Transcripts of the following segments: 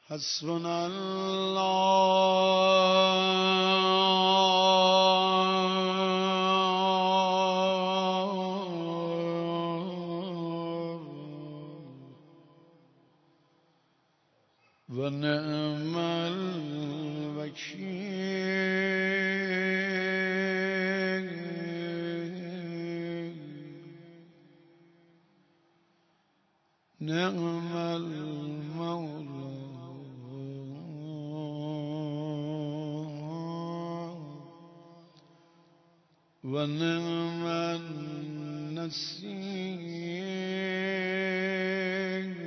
حسبنا الله و نعم الوکیل. نعم المولى و نعم النصير.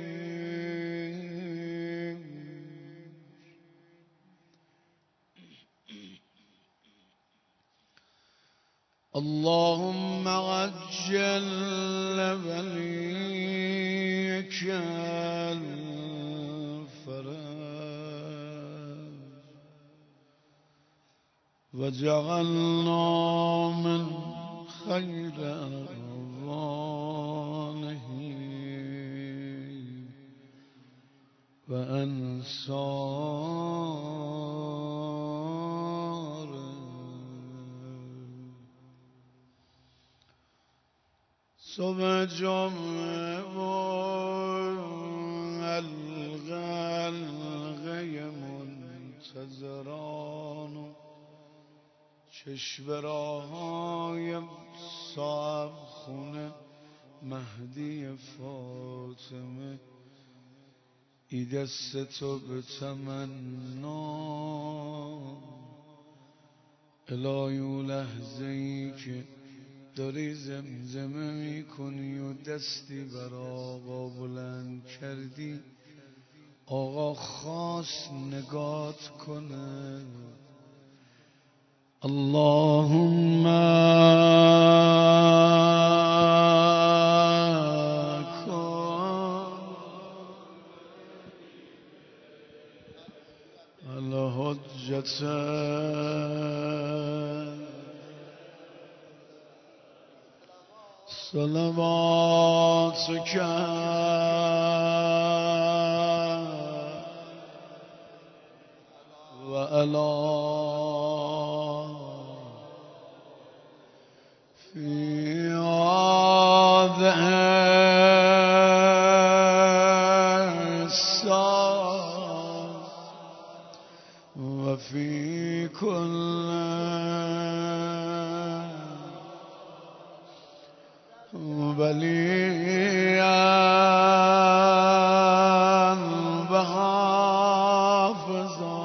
اللهم عجل وليك الفرج وجعلنا من خير أعوانه وأنصاره. صبح جمعه و القلقه منتظران و چشورای صاحب خونه مهدی فاطمه ای دست تو به تمنا. الهی اون لحظه ای که داری زمزمه میکنی و دستی بر آقا بلند کردی، آقا خواست نگات کنه. اللهم کن الحجة صلواتك وعلى في هذه الساعة وفي كل وليا وحافظا.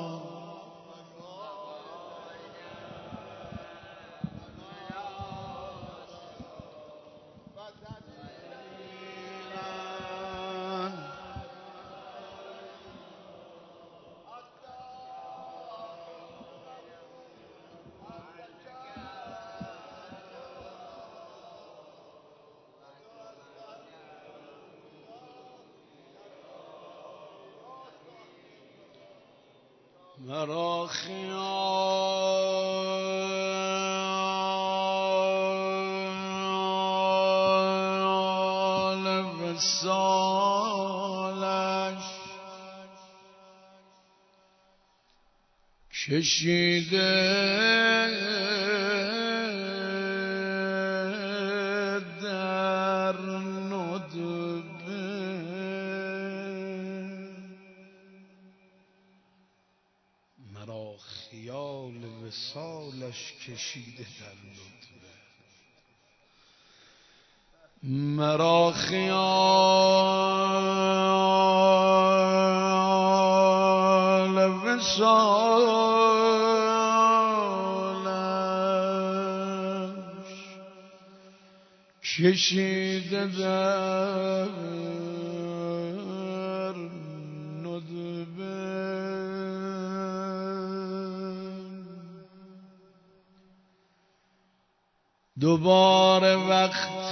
مرا خیال وصالش کشیده در ندبه. مرا خیال وصالش کشیده در ندبه. مرا خیال وصالش کشیده در ندبه. دوباره وقت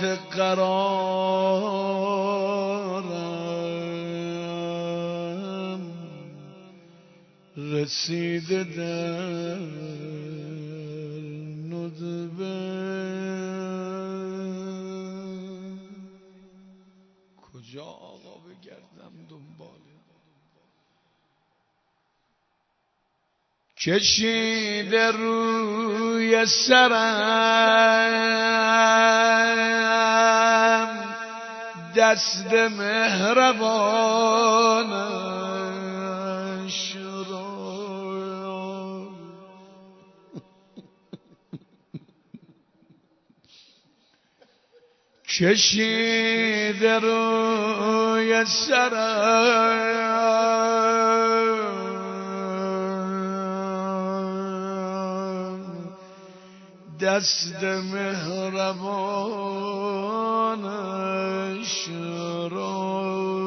قرارم رسیده در ندبه. کجا آقا بگردم دنباله؟ کشیده روی سرم دست مهربانش را کشیده روی سرم دست مهربانش را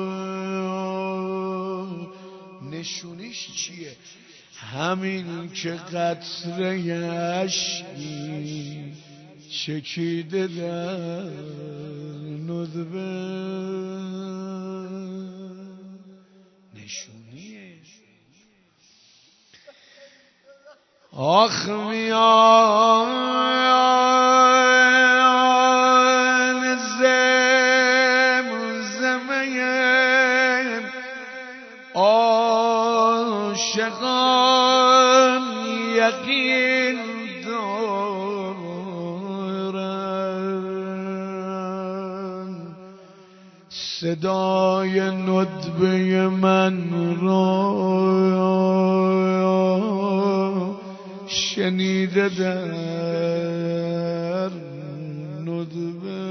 نشونیش چیه؟ همین که قطره اشکی چکیده در ندبه نشونیه. آخ میان زمزمه عاشقان یقین دارن صدای ندبه من را شنیده در ندبه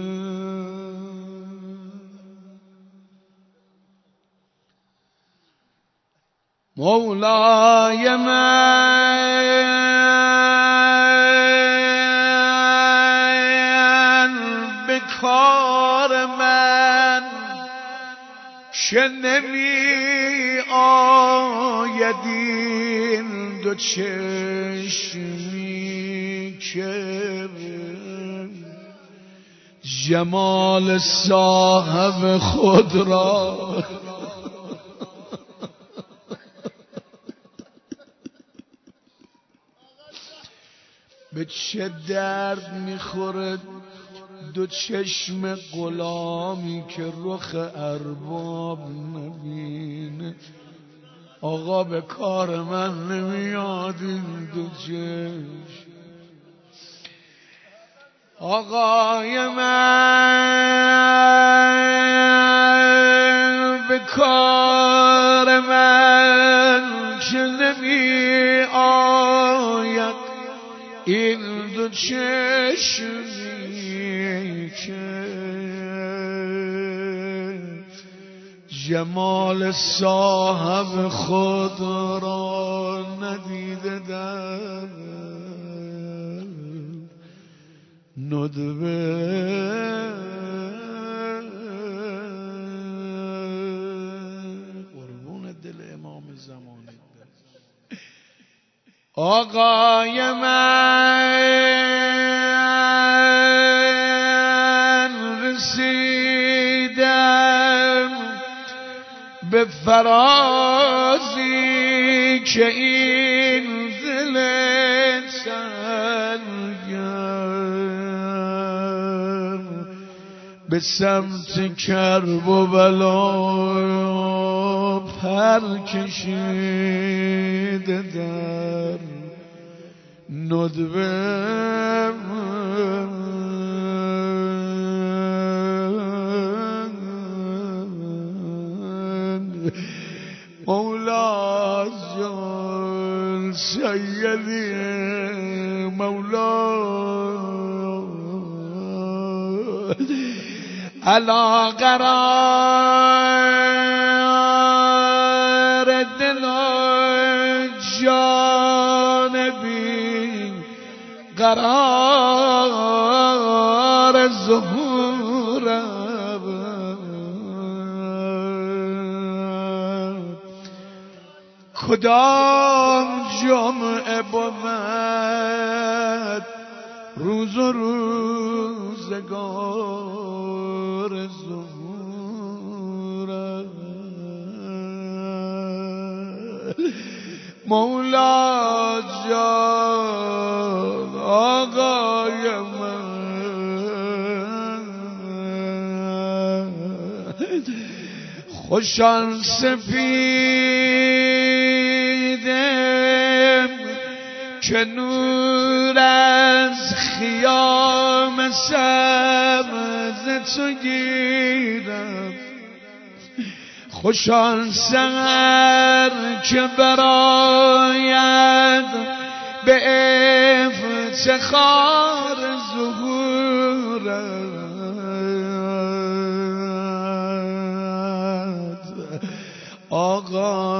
مولای من به کار من که نمی آید این دو چشمی که جمال صاحب خود را به چه درد میخوره دو چشم غلامی که رخ ارباب نبینه. آقا به کار من نمیاد این دو چشم. آقای من به کار من که نمی آید این دو چشمی که جمال صاحب خود را ندیده در ندبه قربون دل امام زمانه. آقای من رسیدم به فرازی که این دل سرگرم به سمت کرب و بلا پر کشیده در ندبه مولا جان سیدی مولا علا قرار دل جانبی قرار ظهورم کدام جمعه بود روز و روزگار ظهورم مولا جان آقای من خوشان سپیده که نور از خیام سبز تو گیرم. خوش آن سحر که براید به افتخار ظهورت. آقا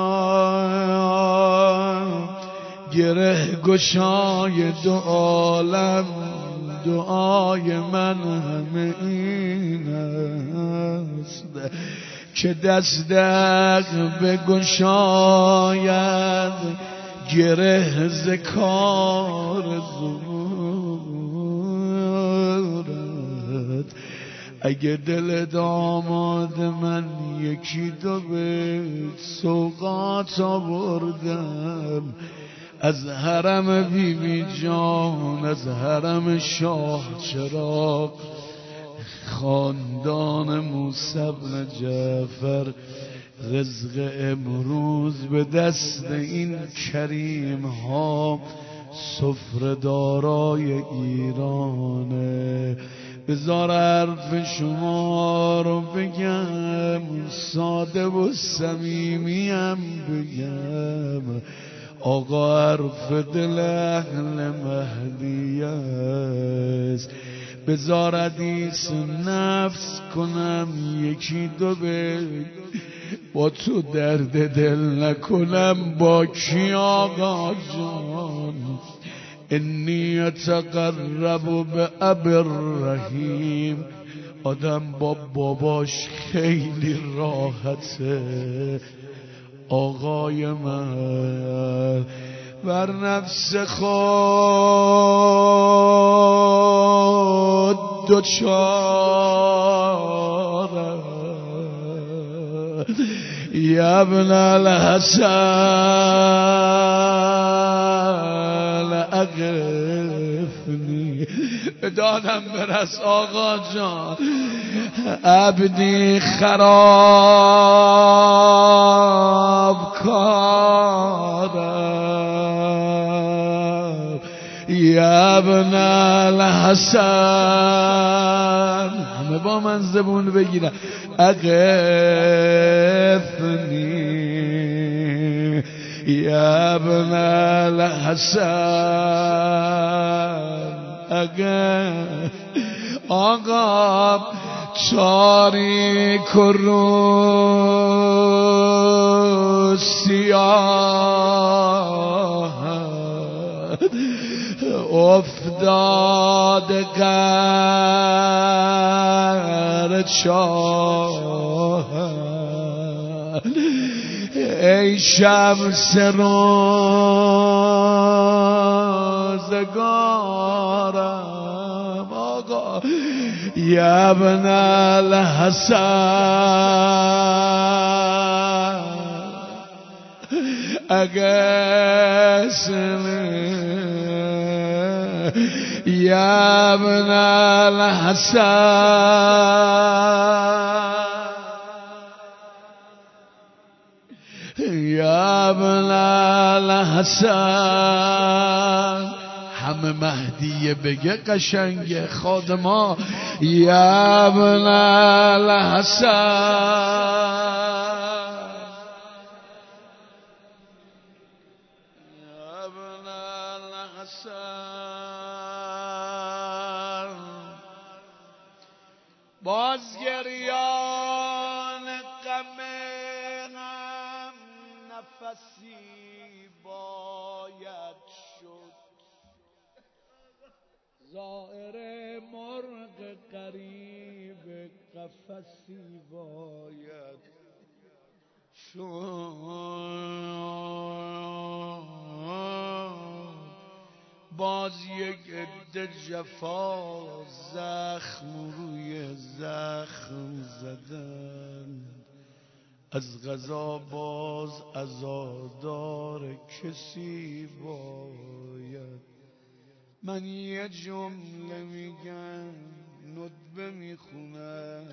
گره گشای دو عالم، دعای من همه این است که دستک بگشاید گره ز کار زورت. اگه دل داماد من یکی دو بیت سوغات آوردم از حرم بی بی جان، از حرم شاه چراغ، خاندان موسی بن جعفر، رزق امروز به دست این کریم ها سفره دارای ایرانه. بذار حرف شما رو بگم، ساده و صمیمیم بگم. آقا حرف دل اهل مهدی است. بذار حدیث نفس کنم یکی دو بیت، با تو درد دل نکنم با کی آقا جان؟ انی اتقرب به ابی الرحیم. آدم با باباش خیلی راحته. آقای من بر نفس خود دوچاره یا ابن الحسن اغفنی. به دادم برس آقا جان. عبدی خراب کارم یا ابن الحسن. همه با من زبون بگیرن. اغفنی یا ابن الحسن. آقا تاریک و رو سیاه افتاد قر چاه. ای شمس روزگارم آقا یا ابن الحسن اغثنی یا ابن الحسن یا ابن الحسن. همه مهدیه بگه قشنگه خادما. یا ابن الحسن یا ابن الحسن. بازگریان غم نفسی باید شد، زائر مرغ غریب قفسی باید شد. باز یک عده جفا زخم روی زخم زدن، از قضا باز عزادار کسی باید. من یه جمله میگم ندبه میخونم،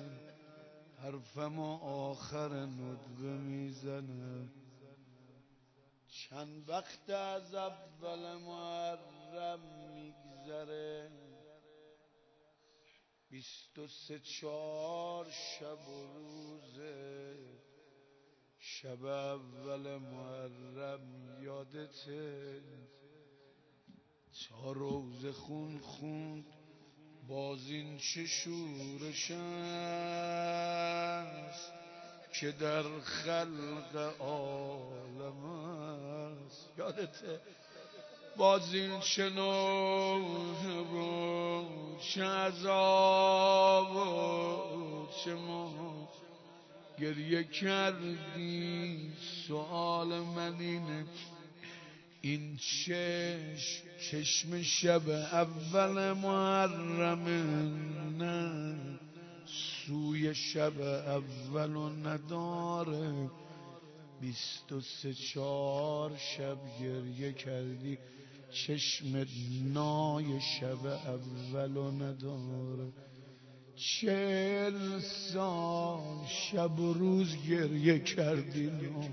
حرفم آخر ندبه میزنم. چند وقت از اول محرم میگذره 23 4 شب و روزه شب اول محرم یادته تا روز خون باز این چه شورش است که در خلق عالم است یادته باز این چه نوح بود چه عذاب بود چه ما گریه کردی سؤال من اینه این چشم شب اول محرم نه سوی شب اول نداره 23 4 شب گریه کردی چشم نای شب اول نداره 40 سال شب و روز گریه کردی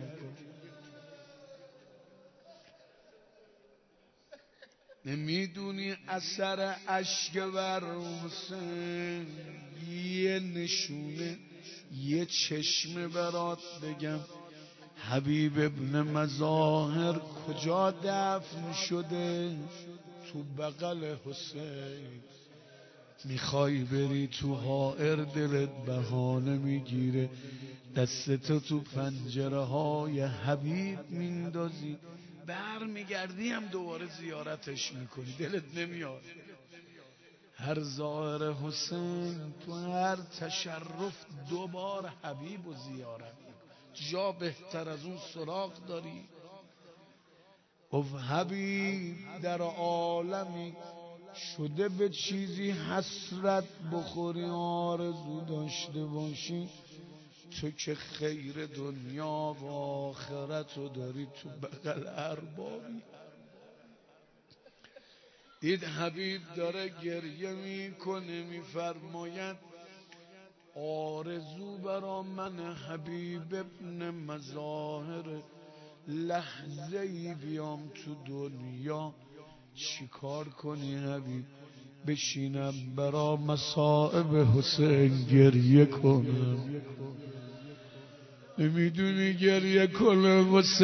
نمیدونی اثر اشک بر حسین یه نشونه یه چشم برات بگم حبیب ابن مظاهر کجا دفن شده تو بغل حسین میخوای بری تو حائر دلت بهانه میگیره دستتو تو پنجره های حبیب میندازی برمیگردی هم دوباره زیارتش میکنی دلت نمیاد هر ظاهر حسین تو هر تشرف دوبار حبیب و زیارت جا بهتر از اون سراغ داری گفت حبیب در عالمی شده به چیزی حسرت بخوری آرزو داشته باشی تو که خیر دنیا و آخرت رو داری تو بغل اربابی دید حبیب داره گریه میکنه میفرماید آرزو برا من حبیب ابن مظاهر لحظه ای بیام تو دنیا چیکار کنی حبیب بشینم برا مصائب حسین گریه کنم نمیدونی گریه کنه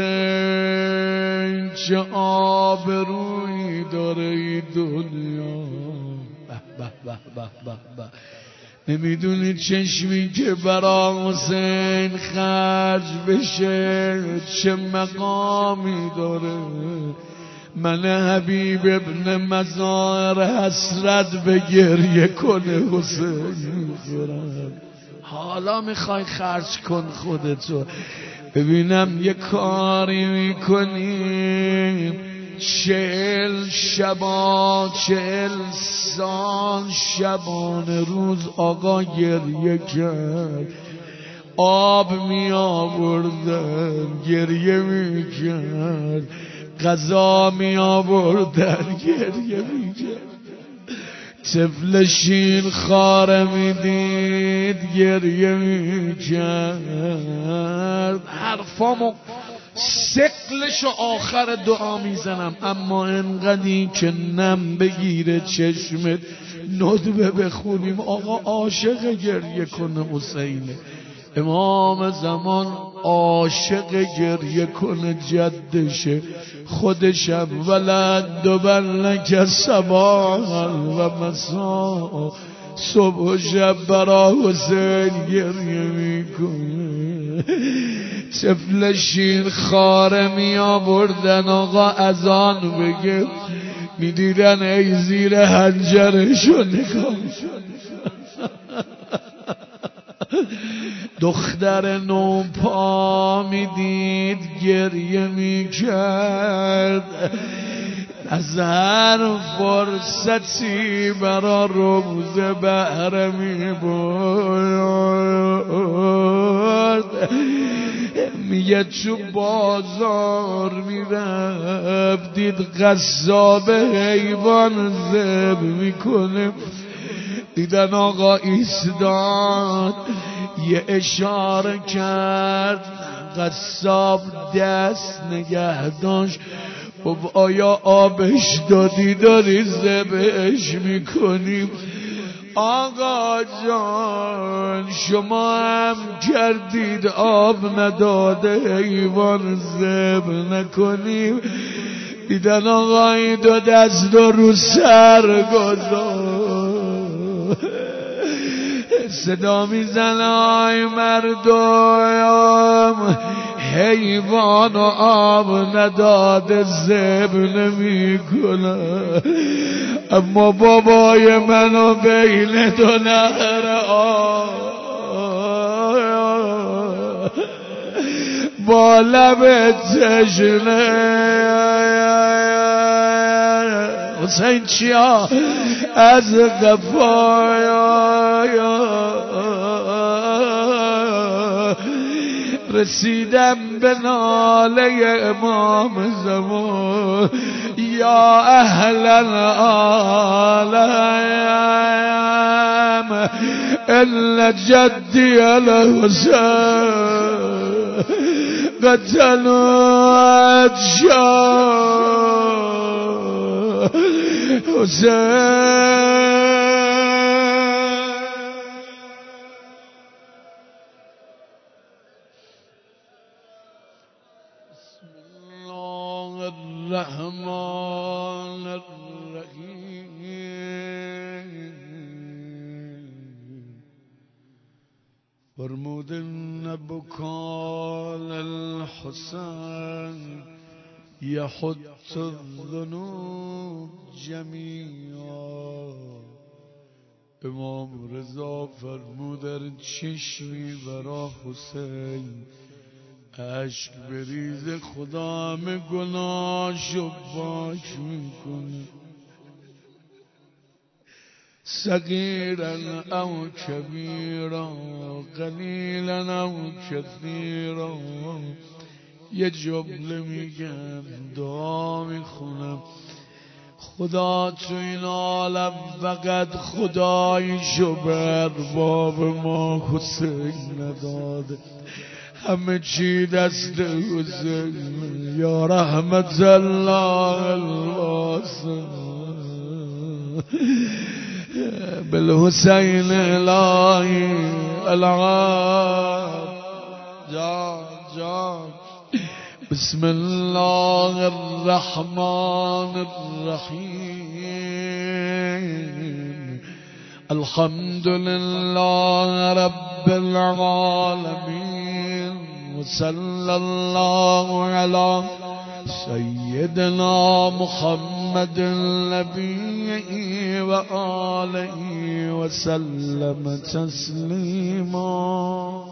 حسین چه آبرویی داره این دنیا به به به به به نمیدونی چشمی که برا حسین خرج بشه چه مقامی داره من حبیب ابن مظاهر حسرت به گریه کنه حسین میگیرم حالا میخوای خرج کن خودتو ببینم یه کاری میکنیم 40 شبا 40 سال شبانه روز آقا گریه کرد آب می آوردن گریه می کرد غذا می آوردن گریه می کرد طفل شیر خاره می دید گریه می کرد حرفامو سقلشو آخر دعا میزنم اما انقدی که نم بگیره چشمت ندبه بخونیم آقا عاشق گریه کنه حسینه امام زمان عاشق گریه کنه جدشه خودشم ولد و بلنک صباح و مسا صبح و شب برا حسین گریه میکنه طفل شیر خاره می آوردن آقا اذان بگه میدیدن ای زیر حنجرشو نگاه دختر نوپا میدید گریه میکرد از هر فرصتی برا روز بهره میبرد میگه چو بازار میرفت دید قصاب حیوان ذبح میکنه دیدن آقا ایستاد یه اشاره کرد قصاب دست نگه داشت. آیا آبش دادی داری ذبحش میکنیم؟ آقا جان شما هم کردید آب نداده حیوان ذبح نکنیم. دیدن آقای دو دست رو سر گذار صدا میزن آی مردم حیوان و آب نداده ذبح نمی کنه، اما بابای منو بین دو نهر با لب تشنه حسین چیا از قفایا رسیدم به ناله امام زمان یا اهل العالم ان جدی الحسین قتلوا شاه حسین. الرحمن الرحیم فرمود بکال الحسین یحط الذنوب جمیعا. امام رضا فرمود در چشمی برا حسین عشق بریز خدا همه گناهشو پاک میکنه، صغیرا او کبیرا قلیلا او کثیرا. یه جمله میگم دعا میخونم خدا تو این عالم فقط خدایشو به ارباب ما حسین نداده، همه چی دست حسین. یا رحمت الله الواسع بالحسین الهی العاب جان. بسم الله الرحمن الرحیم الحمد لله رب العالمین وصلی الله علی سیدنا محمد النبی و آله و سلم تسلیما.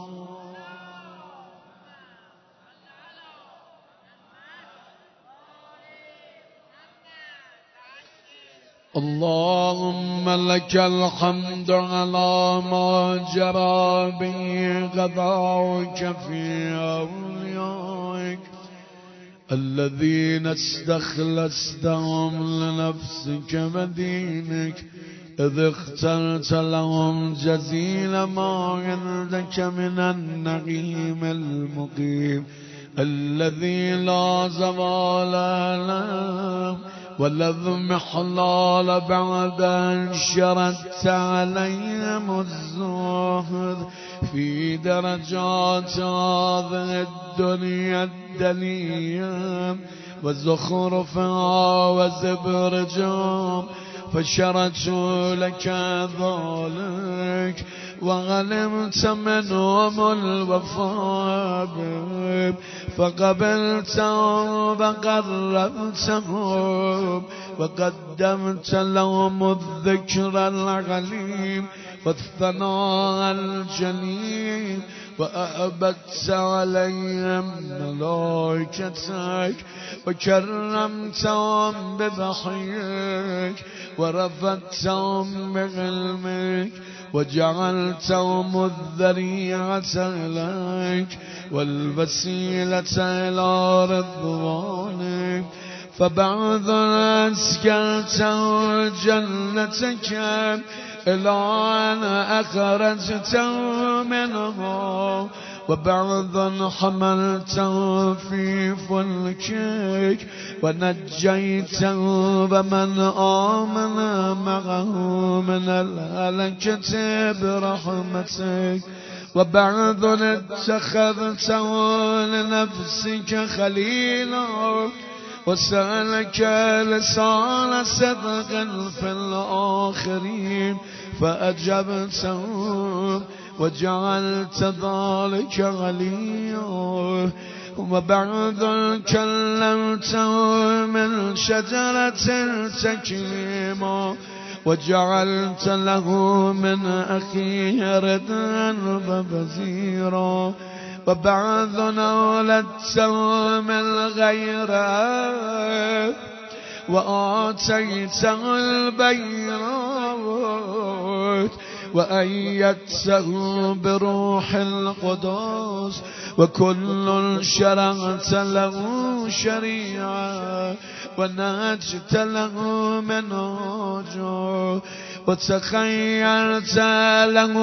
اللهم لك الحمد على ما جرى به قضاؤك في أوليائك الذين استخلصتهم لنفسك ودينك إذ اخترت لهم جزيل ما عندك من النعيم المقيم الذي لا زوال له ولذم حلال بعد أن شردت عليهم الزهد في درجات هذه الدنيا الدنيا وزخرفها وزبرجهم فشرجوا لك ذلك وعلمت منهم الوفاء فقبلتهم وقربتهم وقدمت لهم الذكر العليم والثناء الجليل وأعبدت عليهم ملائكتك وكرمتهم بوحيك ورفعتهم بعلمك وجعلتهم الذريعة إليك والوسيلة إلى رضوانك فبعد أسكنتهم جنتك إلى أن أخرجتهم منها وبعضا حملته في فلكك ونجيته ومن آمن معه من الهلكة برحمتك وبعض اتخذته لنفسك خليلا وسألك لسان صدق في الآخرين فأجبته وجعلت ذلك غليا وبعد كلمته من شجرة تكليما وجعلت له من أخيه ردا وبزيرا وبعد ولدته من غير أب وآتيته البينات وأيدته بروح القدس وكل شرعت له شريعة ونجت له منهجا وتخيرت له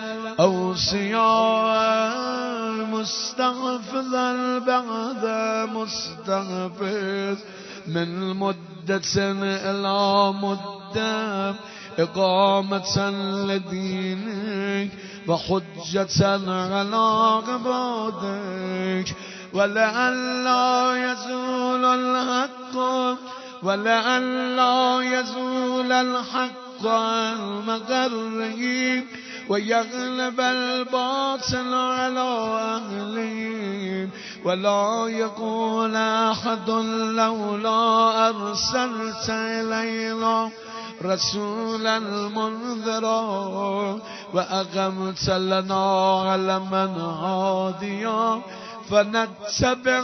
أوصياء مستغفظا بعد مستغفظ من مدة إلى مدة إقامة لدينك وحجة على عبادك ولئلا يزول الحق عن مغره ويغلب الباطل على أهله ولا يقول أحد لولا أرسلت إلينا رسولا منذرا وأقمت لنا علما هاديا فنتبع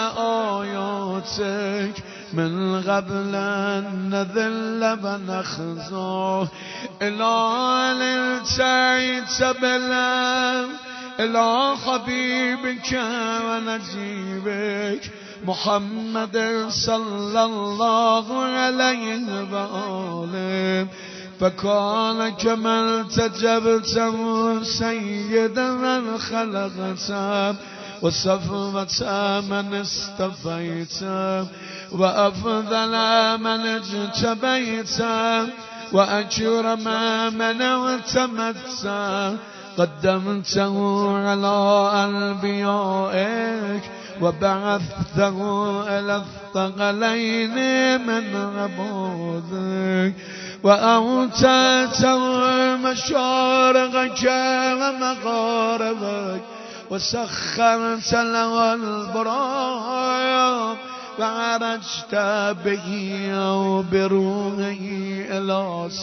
آياتك من قبل أن نذل ونخزى إلى التعيت بلا إلى حبيبك ونجيبك محمد صلى الله عليه وآله فكان كما التجبته سيدا من خلقته وصفوة من استفيته وأفضل من اجتبيته وأكرم من اعتمدته قدمته على أنبيائك وبعثته إلى الثقلين من عبادك وأوتيته مشارقك ومغاربك وسخرت له البراق وعرجت به بروحه إلى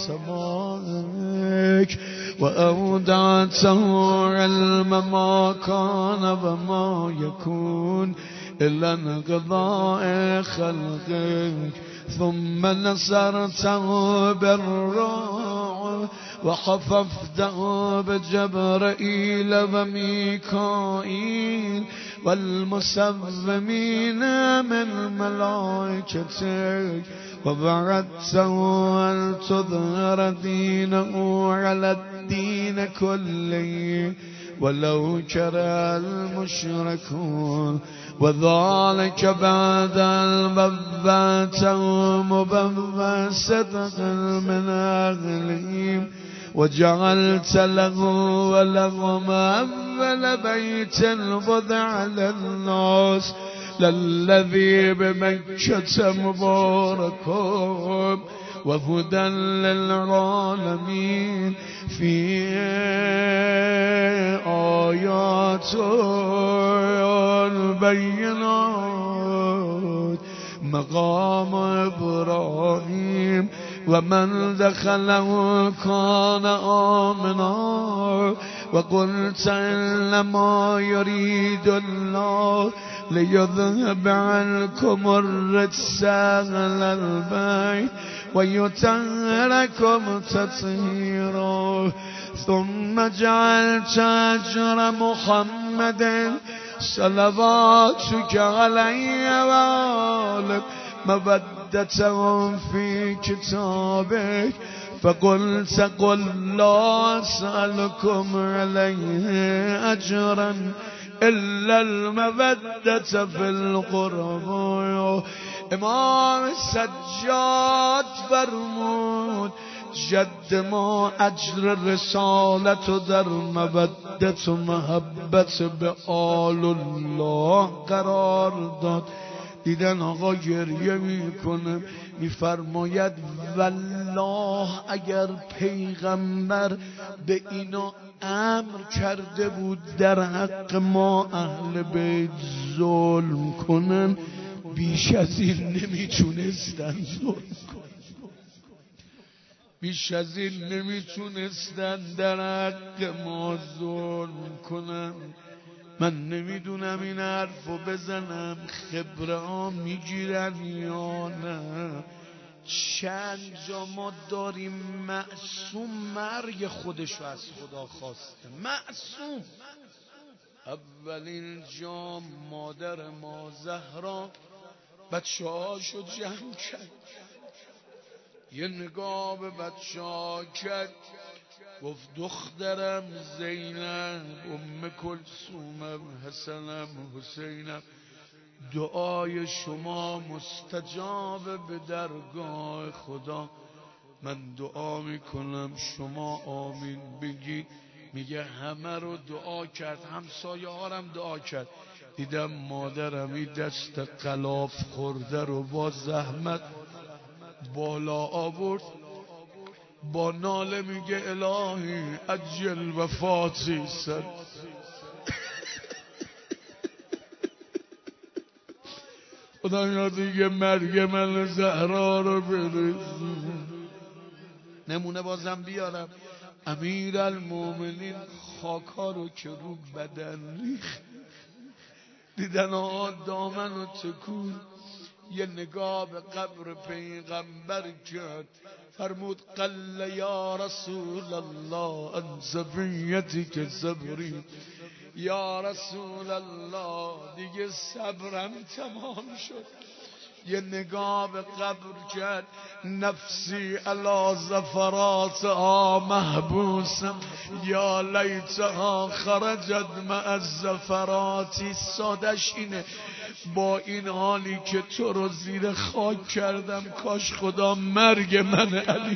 سمائك وأودعته علم ما كان وما يكون إلا انقضاء خلقك ثم نصرته بالروح وخففته بجبرائيل وميكائيل والمسومين من ملائكتك وبعثته أن تظهر دينه على الدين كله ولو كره المشركون وذلك بعد المبعث مبعثة من أهلهم وجعلت له ولهم أول بيت وضع للناس للذي بمكة مبارك وهدى للعالمين فيه آيات بينات مقام إبراهيم ومن دخله كان آمنا وقلت إنما يريد الله ليذهب عنكم الرجس أهل البيت ويطهركم تطهيرا ثم جعلت أجر محمد صلواتك عليه وآله مودتهم في كتابك فقلت قل لا أسألكم عليه أجرا إلا المودة في القربى. امام سجاد فرمود جد ما اجر رسالت و در مودت و محبت به آل الله قرار داد. دیدن آقا گریه میکنه، میفرماید والله اگر پیغمبر به اینا امر کرده بود در حق ما اهل بیت ظلم کنن، بیش از این نمیتونستن ظلم کنن، بیش از این نمیتونستن در حق ما ظلم کنن. من نمیدونم این حرفو بزنم خبره ها میگیرن یا نه. چند جا ما داریم معصوم مرگ خودشو از خدا خواسته، معصوم. اولین جا مادر ما زهرا بچه هاشو جمع کرد، یه نگاه به بچه ها کرد، گفت دخترم زینب، کلثومم، حسنم، حسینم، دعای شما مستجاب به درگاه خدا. من دعا میکنم شما آمین بگی. میگه همه رو دعا کرد، همسایه هارم دعا کرد. دیدم مادرم این دست غلاف خورده رو با زحمت بالا آورد، با ناله میگه الهی عجل وفاتی سر. خدا دیگه مرگ من زهرا رو برسون. نمونه بازم بیارم، امیرالمومنین خاکا رو که رو بدن ریخت، دیدن دامن و تکون، یه نگاه به قبر پیغمبر کرد، فرمود قل یا رسول الله ان صفیتی که صبری، یا رسول الله دیگه صبرم تمام شد. یه نگاه به قبر کرد، نفسی علی زفراتها محبوسم یا لیتها خرجت مع الزفراتی. سادش اینه، با این حالی که تو رو زیر خاک کردم کاش خدا مرگ من علی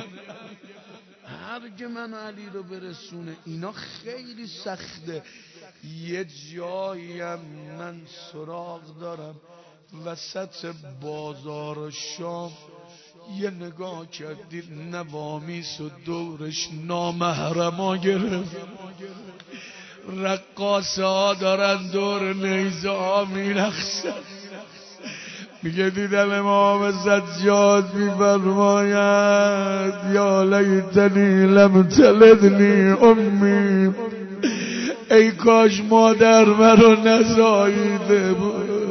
رو برسونه. اینا خیلی سخته. یه جاییم من سراغ دارم وسط بازار شام، یه نگاه کردید نوامیس و دورش نامحرما گرفت، رقاصه ها دارن دور نیزه ها میرقصن. میگه دیدم امام سجاد میفرماید یا لیتنی لم تلدنی امی، ای کاش مادر مرا نزاییده بود،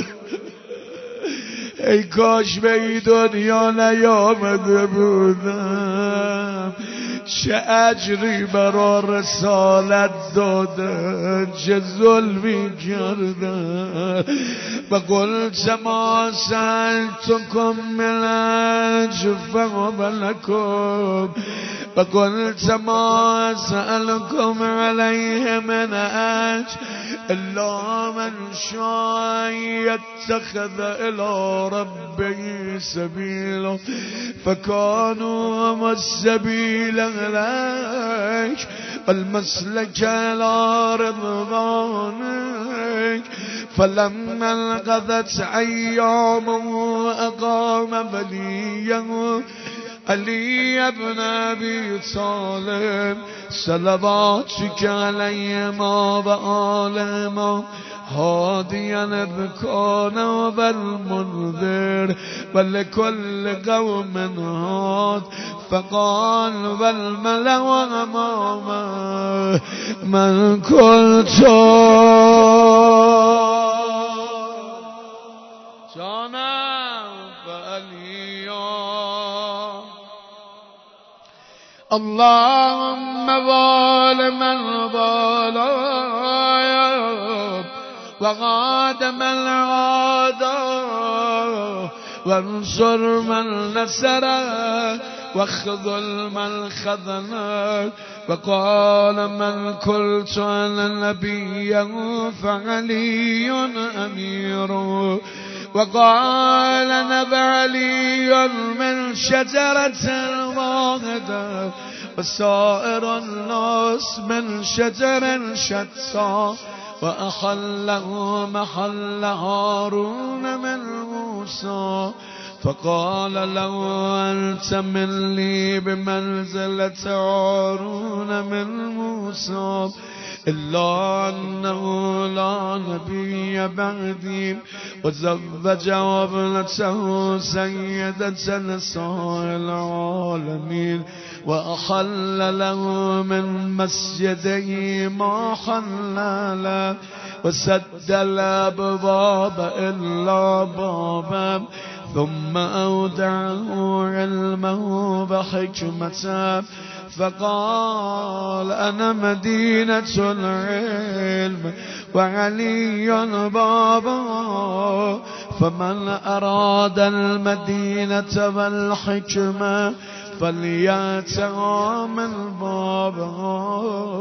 ای کاش به این دنیا نیامده بودم. چه اجری برا رسالت دادن، چه ظلمی کردن. و قلت ما سألتكم من اجر فهو لكم، و قلت ما سألكم عليه من اجر الا من شاء يتخذ الى ربه سبيلا فكانوا هم السبيل إليك والمسلك إلى رضوانك. فلما انقضت أيامه أقام وليه علي بن أبي طالب صلواتك عليهما وآلهما هاديا بكان والمنذر ولكل قوم هاد. فقال والملأ أمامه من كنت جانا فعليا اللهم وال من والايا وغاد من عادا وانصر من نصره واخذل من خذلك. وقال من قلت أنا نبي فعلي أمير. وقال نبع علي من شجرة واحدة وسائر الناس من شجر شتى. وأحله محل هارون من موسى. فقال له أنت مني بمنزلة هارون من موسى إلا أنه لا نبي بعدي. وزوج ابنته سيدة نساء العالمين. وأحل له من مسجده ما حلل. وسد الأبواب إلا بابا. ثم أودعه علمه بحكمته. فقال أنا مدينة العلم وعلي بابا. فمن أراد المدينة والحكمة فليأتها من بابها.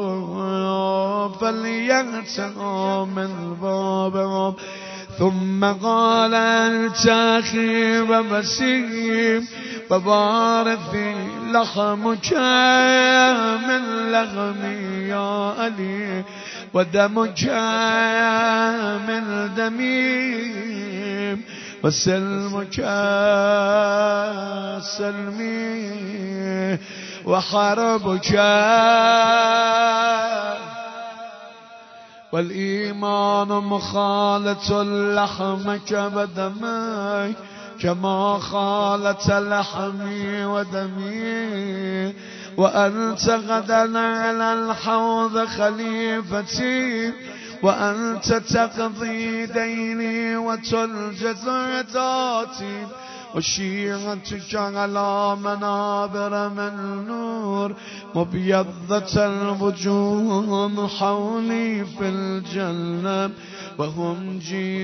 فليأتها من بابها. ثم قال أنت أخي وبسيم وبارك في لحمك من لحمي يا علي ودمك من دمي وسلمك سلمي وحربك. والإيمان مخالط لحمك ودمك كما خالت لحمي ودمي. وأنت غدا على الحوض خليفتي. وأنت تقضي ديني وتلجز عداتي. وشيعتك على منابر من نور مبيضة الوجوه حولي في الجنة وهم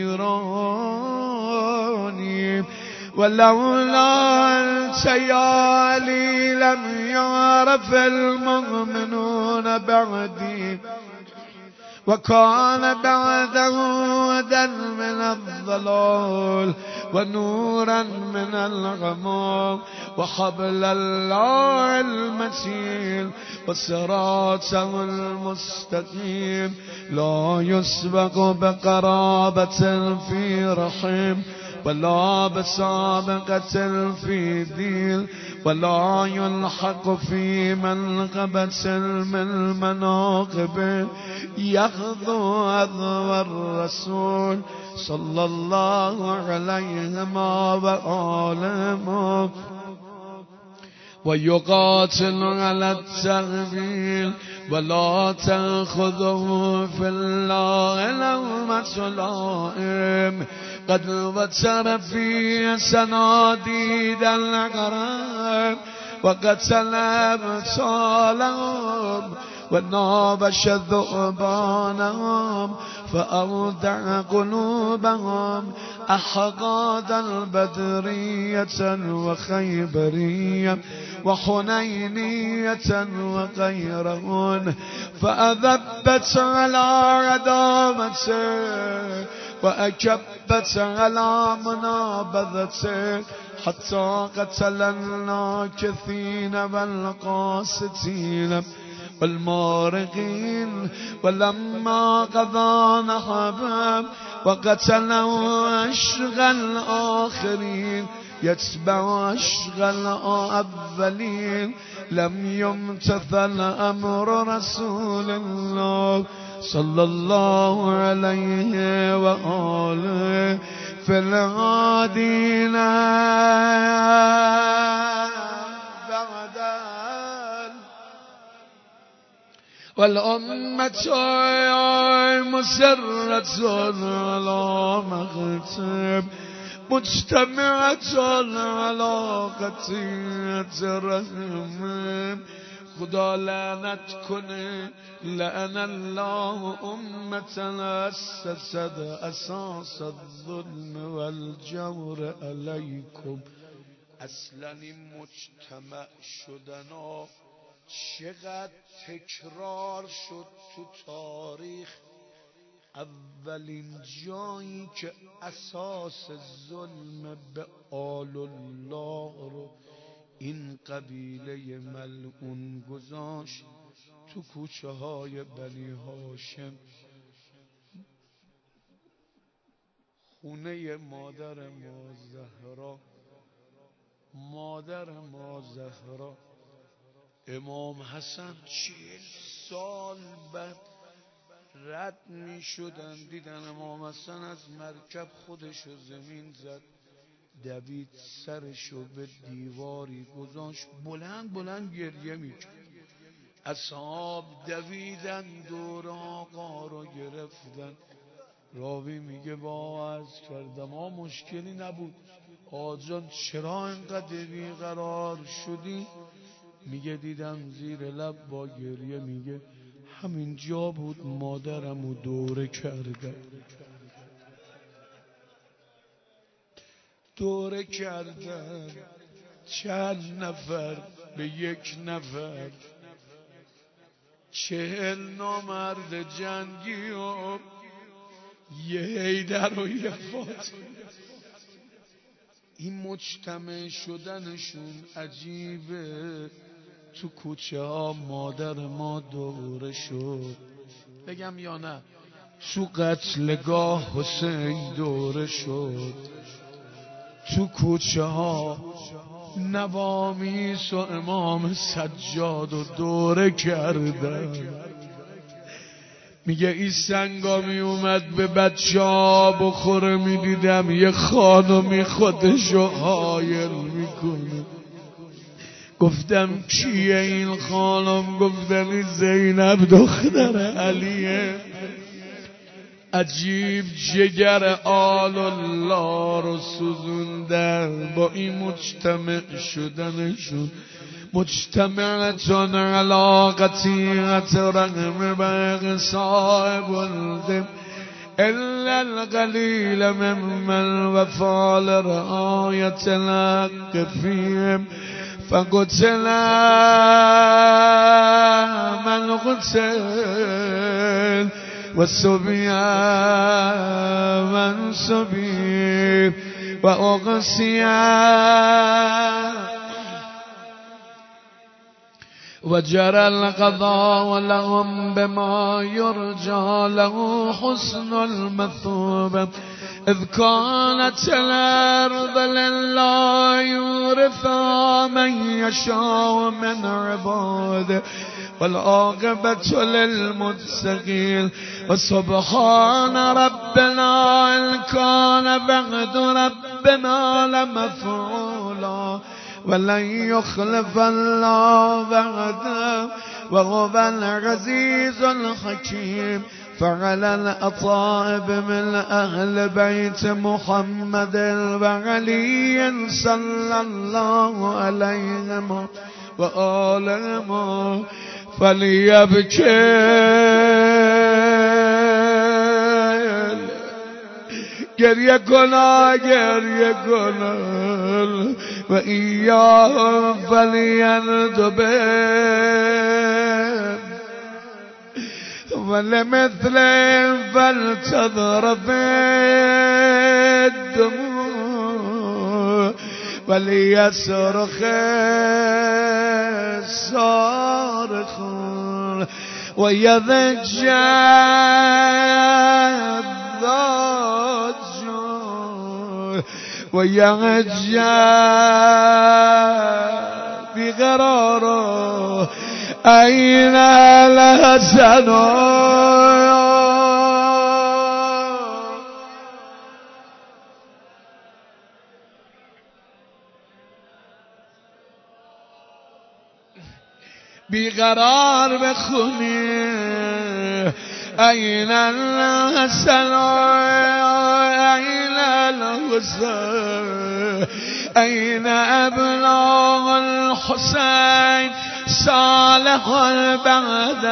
جيراني. ولولا أنت يا علي لم يعرف المؤمنون بعدي. وكان بعده هدى من الضلال ونورا من الغمام وحبل الله المتين وصراطه المستقيم. لا يسبق بقرابة في رحم ولا بسابقة في دين ولا يلحق في منقبة من مناقب. يخذو أذوى الرسول صلى الله عليه وآله ويقاتل على التغفيل. ولا تأخذه في الله لومة لائم. قد وتر في سناديد العقرب وقتل أبطالهم ونابش ذؤبانهم فأودع قلوبهم. أحقاد البدرية وخيبرية وحنينية وغيرهن. فأذبت على عدامته وأكبت على منابذته حتى قتل الناكثين والقاسطين والمارقين. ولما قضى نحبا وقتلوا أشغى الآخرين يتبع أشغى الأولين. لم يمتثل أمر رسول الله صلى الله عليه وآله في الغادين بعد. والأمة مسرة على مغتب مجتمعة على قطيعة رحم. خدا لعنت کنه لعن الله أمة أسست أساس الظلم والجور عليكم اصلا این مجتمع شدن ها چقدر تکرار شد تو تاریخ. اولین جایی که اساس ظلم به آل الله رو این قبیله ملعون گذاشت تو کوچه های بنی هاشم، خونه مادر ما زهرا. مادر ما زهرا امام حسن 40 سال بعد رد می شدن، دیدن امام حسن از مرکب خودشو زمین زد، دوید سرشو به دیواری گذاشت، بلند بلند گریه می کرد. اصحاب دویدن دور آقا رو گرفتن. راوی میگه با عرض کردم مشکلی نبود، آجان چرا اینقدر بیقرار شدی؟ میگه دیدم زیر لب با گریه میگه همین جا بود مادرمو دوره کردن. دوره کردن چند نفر به یک نفر، 40 نامرد جنگی و یه حیدر و یه فاطمه. این مجتمع شدنشون عجیبه. تو کوچه ها مادر ما دوره شد، بگم یا نه؟ تو قتلگاه حسین دوره شد، تو کوچه ها نوامیس و امام سجاد و دوره کردن. میگه این سنگا می اومد به بچه ها بخوره، میدیدم یه خانمی خودشو حایل میکنه. گفتم کیه این خانم؟ گفتن زینب دختر علیه. عجیب جگر آل الله رو سوزوندن با این مجتمع شدنشون. مجتمعتون علی قطیعت رغم برق صاحب الدم الا القلیل ممن وفال رعایت الحق فیهم فقتل من قتل وسبی من سبی و اقصی وجرى القضاء لهم بما يرجى له حسن المثوبة إذ كانت الأرض لله يورثها من يشاء من عباده والعاقبة للمتقين وسبحان ربنا إن كان بعد ربنا لمفعولا ولن يخلف الله بعده وهو العزيز الحكيم. فعلى الأطائب من أهل بيت محمد وعلي صلى الله عليهم وآلهم فليبكي گریه کنن و ایاه فلیندبن ولمثل فلتضرب الدموع وليصرخ الصارخ ويضج الضاج ويعجب بقراره أين الحسن بیقرار بخونی أين الحسن أين الحسين أين أبناء الحسين صالح بعد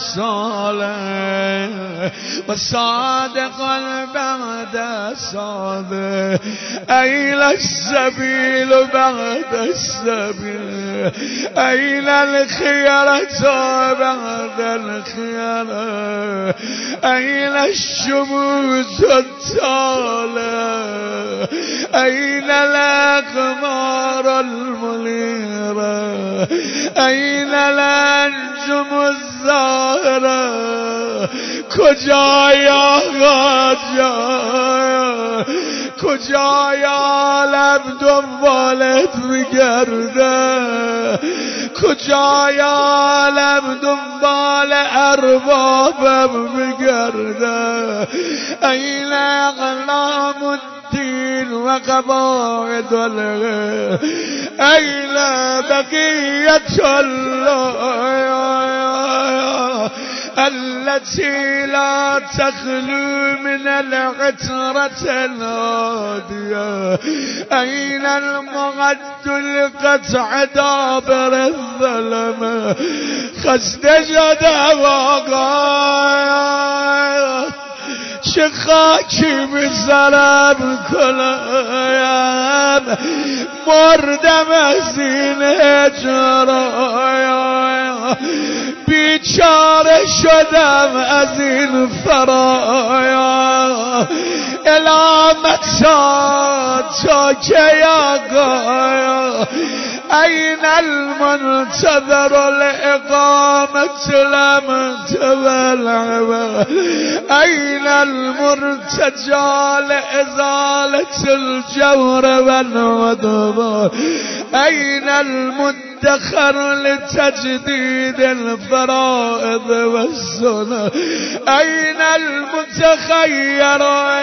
صالح وصادق بعد صادق أين السبيل بعد السبيل أين الخيرة بعد الخيرة أين الشموس الطالع أين الأقمار المنيرة أين الأنجم الزهرة کجا یا غاجا کجا یا عالم دنبالت میگرده کجا یا عالم دنبال اربابم میگرده این اقلام الدین و قواعد الغیر این بقیت الله التي لا تخلو من العترة الهادية أين المغد القطع دابر الظلمة خسته شده واقعا چه خاکی میزنم کنم مردم از این هجرایا بیچاره شدم از این فرایا الامتا تا که آقایا این المنتظر الاقامت لم تبلغ این المرتجى لإزالة الجور والعدوان أين المدخر لتجديد الفرائض والسنن أين المتخير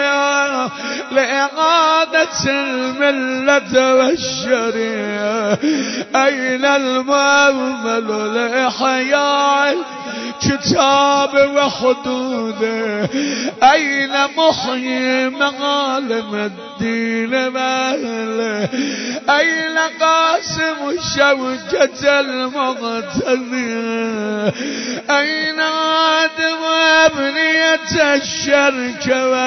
لإعادة الملة والشريعة أين المؤمل لإحياء الكتاب وحدوده أين محيي معالم الدين ماله أين قاسم شوكة المقتدي أين عادم أبنية الشرك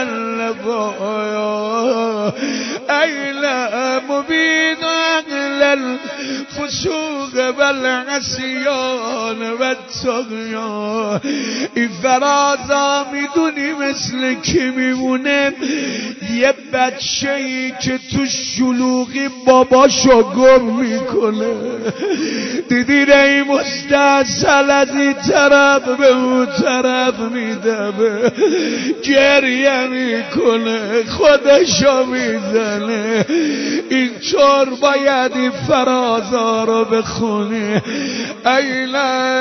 والنبوة أين مبيد أهل الفسوق والعصيان والطغيان این فرازا میدونی مثل کی میمونه یه بچه‌ای که تو شلوغی باباشو گم میکنه دیدی ای مستاصل از این طرف به اون طرف میدوه گریه میکنه خودشو میزنه اینطور باید این فرازا رو بخونی ایلا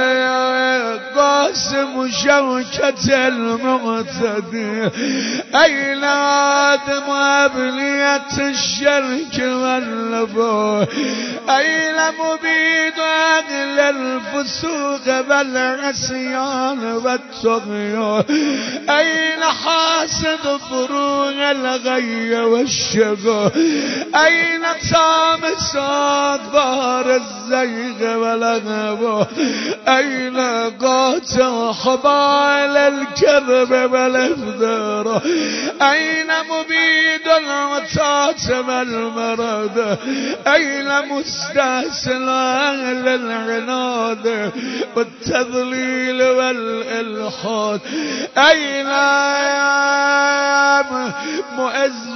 قاسم شوكة المقتدي أين عادم أبنية الشرك والنفور أين مبيد أهل الفسوق والعصيان والطغيان أين حاسد فروع الغي والشقاء أين طامس أدبار الزيغ والغباء أين قاطع حبال الكذب والإفدار أين مبيد العتاة والمرض أين مستأصل أهل العناد والتضليل والإلحاد أين مؤز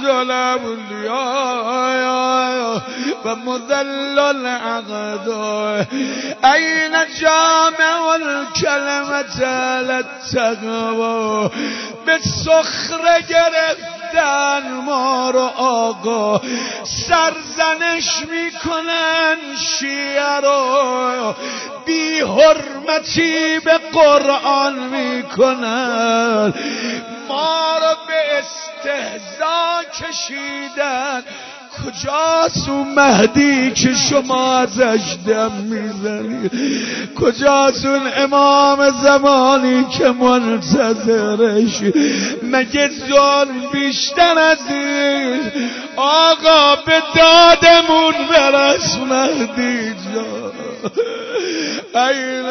الأولياء ومذل الأعداء أين جامع الكلمة للتقوى بالصخر گرفتن ما رو آقا سرزنش میکنن شیعه رو بی حرمتی به قرآن میکنن ما رو به استهزا کشیدن کجاست اون مهدی که شما ازش دم میزنید کجاست اون امام زمانی که منتظرش مگه ظلم بیشتر از این آقا به دادمون برس مهدی جان أين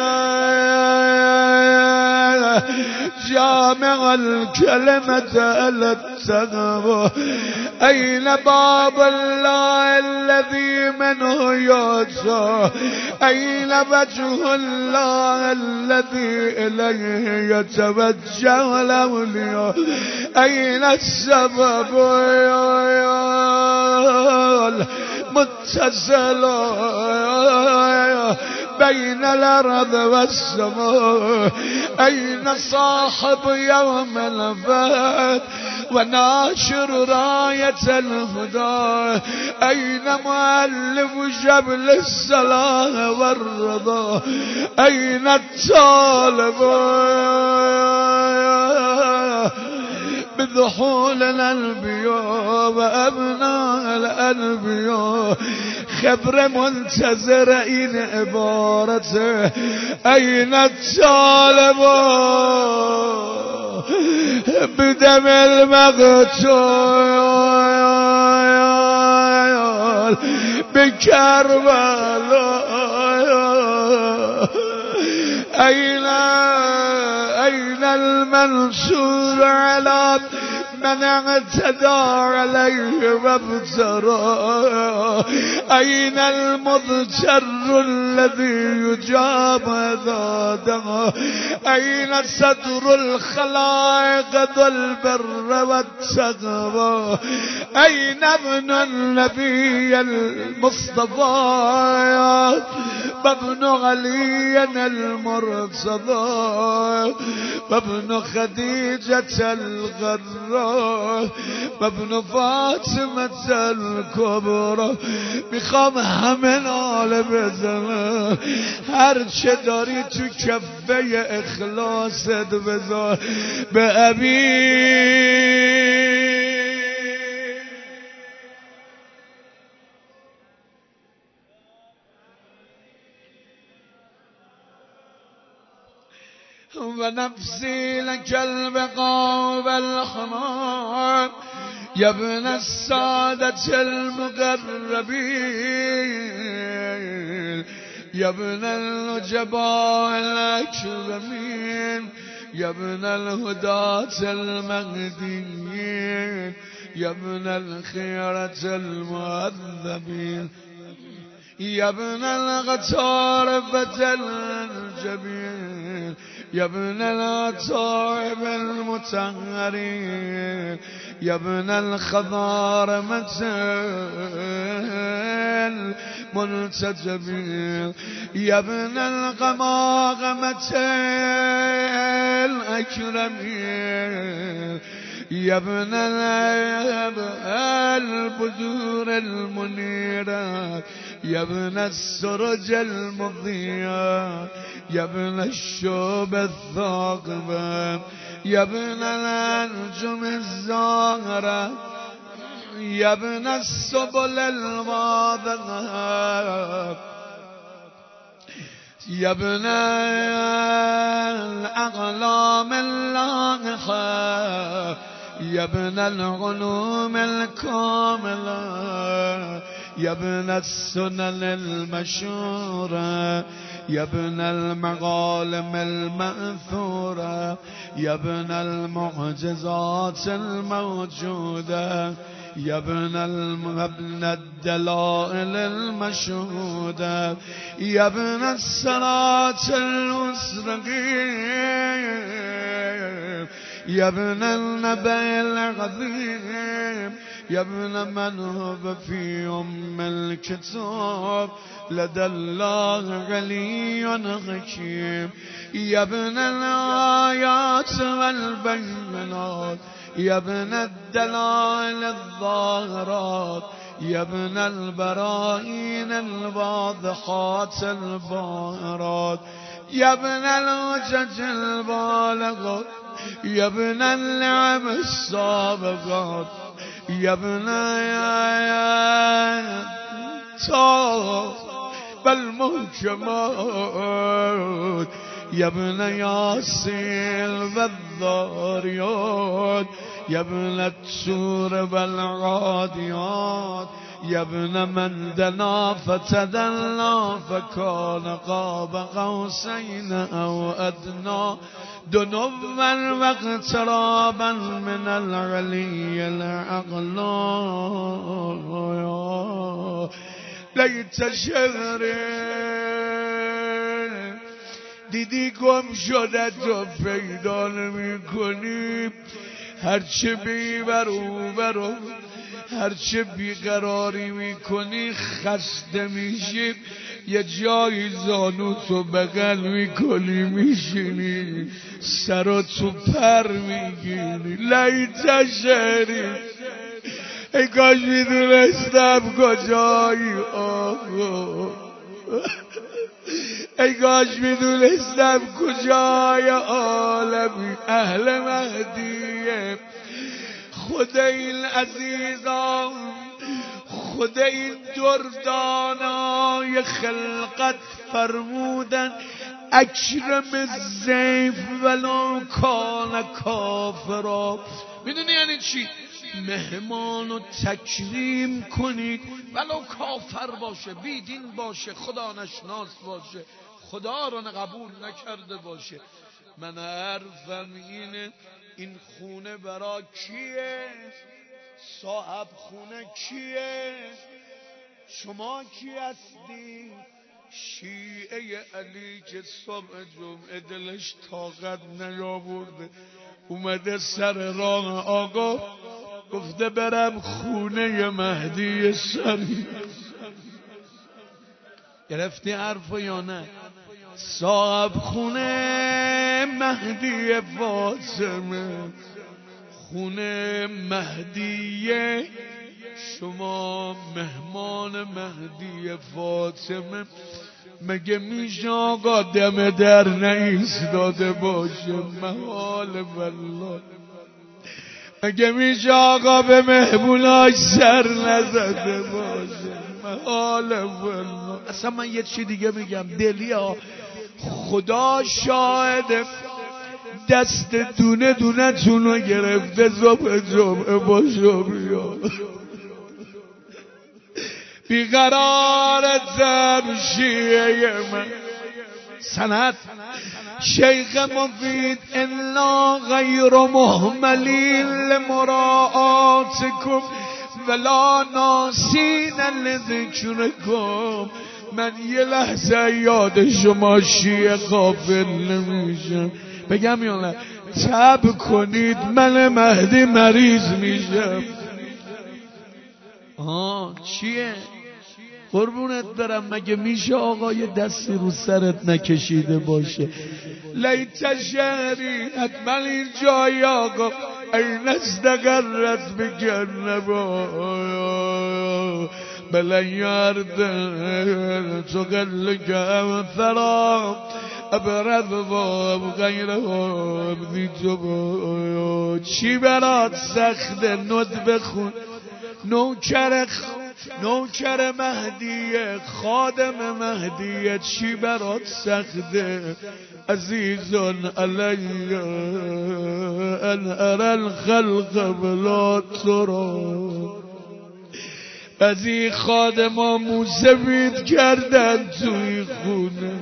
جامع الكلمة التقوى أين باب الله الذي منه يوسى أين وجه الله الذي إليه يتوجه الأولياء أين السبب متصل بين الأرض والسماء أين صاحب يوم الفتح وناشر راية الهدى أين مؤلف جبل الصلاة والرضا أين الطالب بذحول الأنبياء وأبناء الأنبياء خبر منتظر إن عبارته أين الطالب بدم المقتول بكربلاء أين المنصور على من اعتدى عليه وابترى أين المضجر الذي يجاب إذا دعا أين صدر الخلائق ذو البر والتقوى أين ابن النبي المصطفى وابن علي المرتضى وابن خديجة الغراء وابن فاطمة الكبرى میخوام همه ناله بزنم هر چه داری تو کفه اخلاصت بذار به ابی ونفسي لك البقاء والحمام يا ابن السادة المقربين يا ابن النجباء الأكرمين يا ابن الهداة المهديين يا ابن الخيرة المؤذبين يا ابن الغطارفة الجبين يا ابن الأطائب المطهرين يا ابن الخضارمة المنتجبين يا ابن القماقمة الأكرمين يا ابن البدور المنيرة يا ابن السرج المضيئة يا ابن الشوب الثاقبة يا ابن الأنجم الزاهرة يا ابن السبل الواضحة يا ابن الأقلام اللاقحة يا ابن العلوم الكاملة يا ابن السنن المشهورة يا ابن المعالم المأثورة يا ابن المعجزات الموجودة يا ابن الدلائل المشهودة يا ابن الصراط المستقيم يا ابن النبأ العظيم يا ابن من هو في أم الكتاب لدى الله علي حكيم يا ابن الآيات والبينات يا ابن الدلائل الظاهرات يا ابن البراهين الواضحات الباهرات يا ابن الحجج البالغات يا ابن النعم السابقات يا ابن والمحكمات يا ابن ياسين والذاريات يا ابن التور والعاديات یا ابن من دنا فتدلا فکان قاب قوسین او ادنا دنوا واقترابا من العلی الاعلا لیت شعره دیدی گم شده تو پیدا نمی کنی هرچه بیبر او برو هرچه بیقراری میکنی خسته میشی یه جایی زانو تو بغل میکنی میشینی سر تو پر میگیری لیت شعری ای کاش میدونستم کجایی آقا ای کاش میدونستم کجای عالمی اهل مهدیه خود این عزیزان خود این دردانای خلقت فرمودن اکرم ضیف ولو کان کافرا. میدونی یعنی چی؟ مهمانو تکریم کنید ولو کافر باشه بیدین باشه خدا نشناس باشه خدا رو قبول نکرده باشه. من حرفم اینه این خونه برا کیه؟ صاحب خونه کیه؟ شما کی هستی؟ شیعه علی که صبح جمعه دلش طاقت نیاورده اومده سر راه آقا گفته برم خونه مهدی سری. گرفتی حرفو یا نه؟ صاحب خونه مهدی فاطمه خونه مهدیه شما مهمان مهدی فاطمه مگه میشه آقا دم در نایستاده باشه؟ محال والله. مگه میشه آقا به مهموناش سر نزده باشه؟ محال والله. اصلا من یه چی دیگه میگم دلیا خدا شاهده دست دونه دونه تونو گرفته صبح جمعه با شبیا بیقرار شیعه من سند شیخ مفید الا غیر محملین لمراعاتکم ولا ناسین لذکرکم. من یه لحظه یاد شما شیعه غافل نمیشم. بگم یا نه؟ تب کنید من مهدی مریض میشم. چیه؟ قربونت برم مگه میشه آقا یه دستی رو سرت نکشیده باشه؟ لیت شهری حتما این جای آقا این استقرت بجنبا بلن یاردن تقلق امثرا ابرد و غیره ابنی تو چی برات سخت ند بخون نوکر مهدیه خادم مهدیه چی برات سخته؟ عزیزان علی ان ارى الخلق بلا ترى. بعضی خادما موسفید کردن توی خونه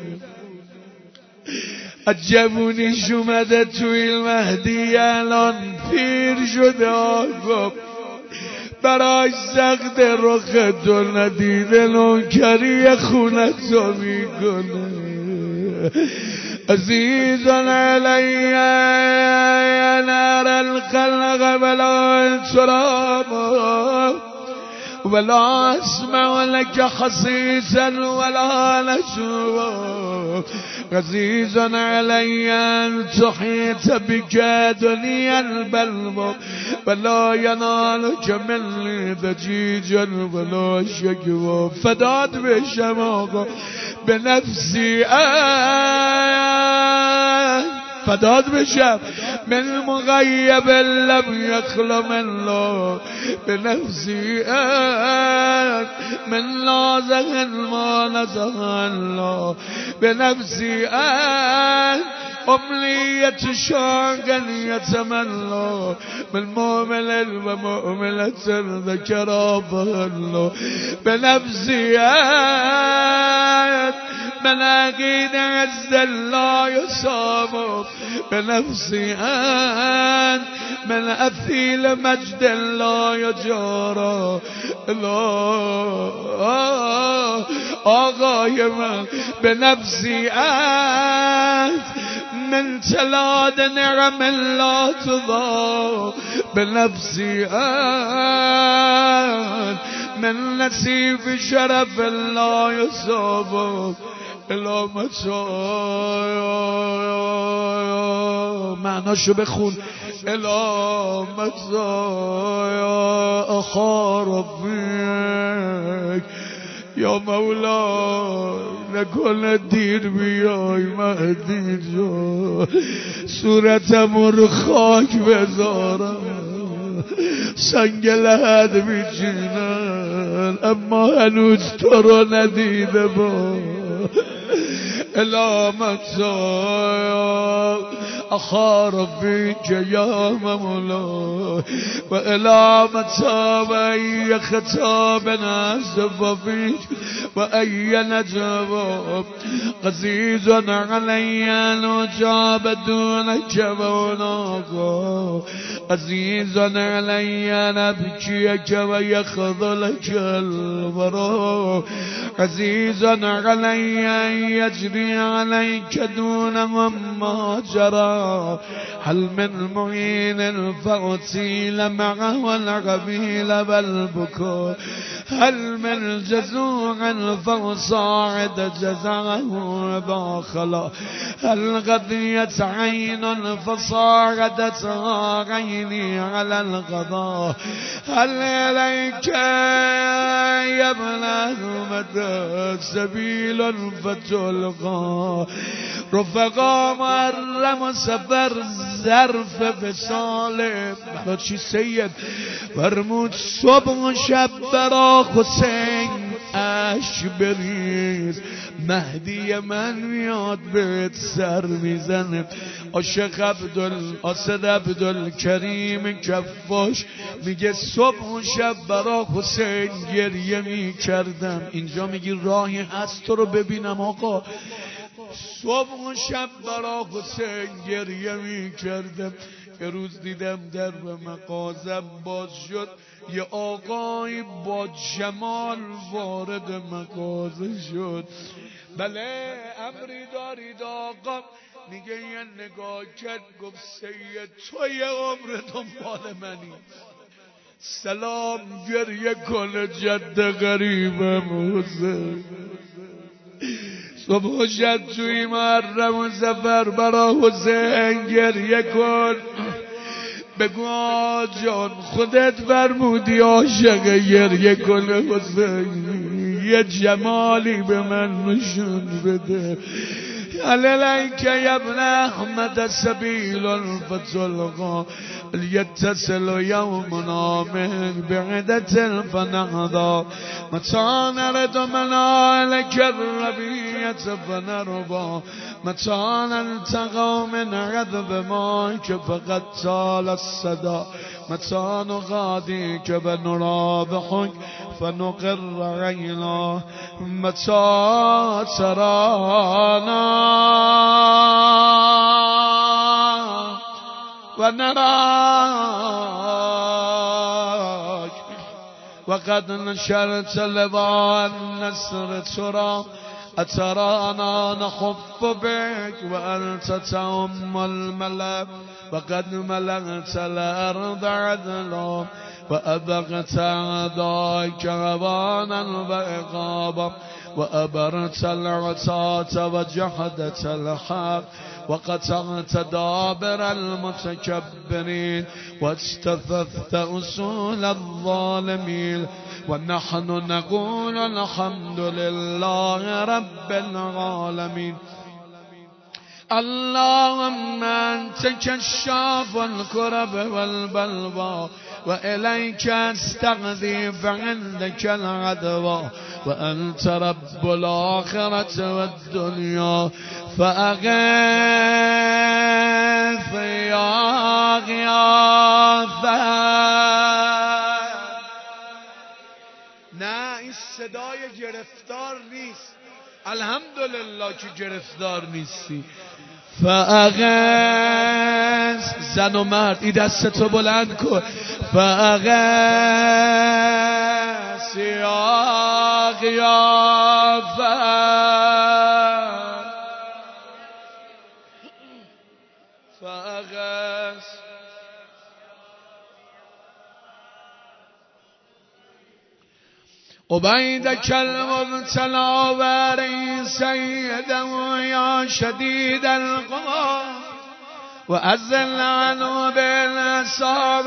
جوونیش اومده توی مهدی الان پیر شده آقا برای سخت رخ تو ندیده نوکری خونتو میکنه. عزیزان علی نار الخلق ولا تراب ولا اسمع لك خصيصا ولا نشوب. عزيزا علي ان تحيط بك دنيا البلوى ولا ينالك مني ضجيجا ولا شكوى. فداد بشم آقا به نفسی فداد بشم من مغیب لم یخل من لا به نفسی من لازق ما نزق الله به نفسی أمنية شوق يتملى من مؤمن ومؤمنة ذكر فهلوا بنفسي من أقيد عز الله يصاب بنفسي من أثيل مجد لا يجارى الله آغايما بنفسي من تلاد نعم لا تضاف بنفسي من نسيف شرف لا يصاب الا متاع معناشو بخون الا متاع اخار فيك یا مولا نکنه دیر بیای مهدی جا صورتم رو خاک بذارم سنگ لحد میچینن اما هنوز تو رو ندیده با الامتا اخار فيك يا مولا والامتا واي خطاب ناسف فيك واي نجوى عزيز علي نجاب دونك وناك عزيز علي نبكيك ويخذلك البراء عزيز علي أن يجري عليك دون ما جرى هل من معين فأتيل معه والقبيل بالبكاء هل من جزوع فصاعد جزعه باخلا هل غذيت عين فصاعدت عيني على الغضاء هل إليك يا ابن أحمد سبيل فتلقى رفقا مرم سفر ظرف بساله بخشی سید فرمود صبح و شب برا حسین اش بریز مهدی من میاد بهت سر میزنه عاشق آسد عبدالکریم کفاش میگه صبح و شب برا حسین گریه میکردم اینجا میگی راهی هست تو رو ببینم آقا صبح و شب برا حسین گریه میکردم که روز دیدم در مغازم باز شد یه آقای با جمال وارد مغازه شد بله امری دارید آقا میگه یه نگاه کرد گفت سید تو یه عمر دنبال منی سلام گریه کنه جد غریبم حسین صبح و شب توی محرم و سفر برا حسین گریه کن بگو جان خودت فرمودی عاشق گریه کنه حسین یه جمالی به من نشون بده عليك يا ابن أحمد سبيل فتلقى يتصل يومنا من بعدة فنهضى متى نرد منالك الربية فنرضى متى نلتقى من عذب ماك فقد طال الصدى متى نغاديك فنرابحك فنقر عينا متى ترانا ونراك وقد نشرت لواء النصر ترى أترانا نخف بك وأنت تأم الملأ وقد ملأت الأرض عدلا وأبغت أعداءك هوانا وعقابا وأبرت العتاة وجحدت الحق وقطعت دابر المتكبرين واجتثثت أصول الظالمين ونحن نقول الحمد لله رب العالمين اللهم أنت كشاف الكرب والبلوى وإليك استغذي فعندك العدوى وأنت رب الآخرة والدنيا فأغيث یا غیاثه. نه این صدای گرفتار نیست، الحمدلله که گرفتار نیستی. فاغث، زن و مرد این دستتو بلند کن. فاغث یا غیاثه. فاغث عبیدک المبتلا بری سیده یا شدید القوا و ازل عنه بالاصاب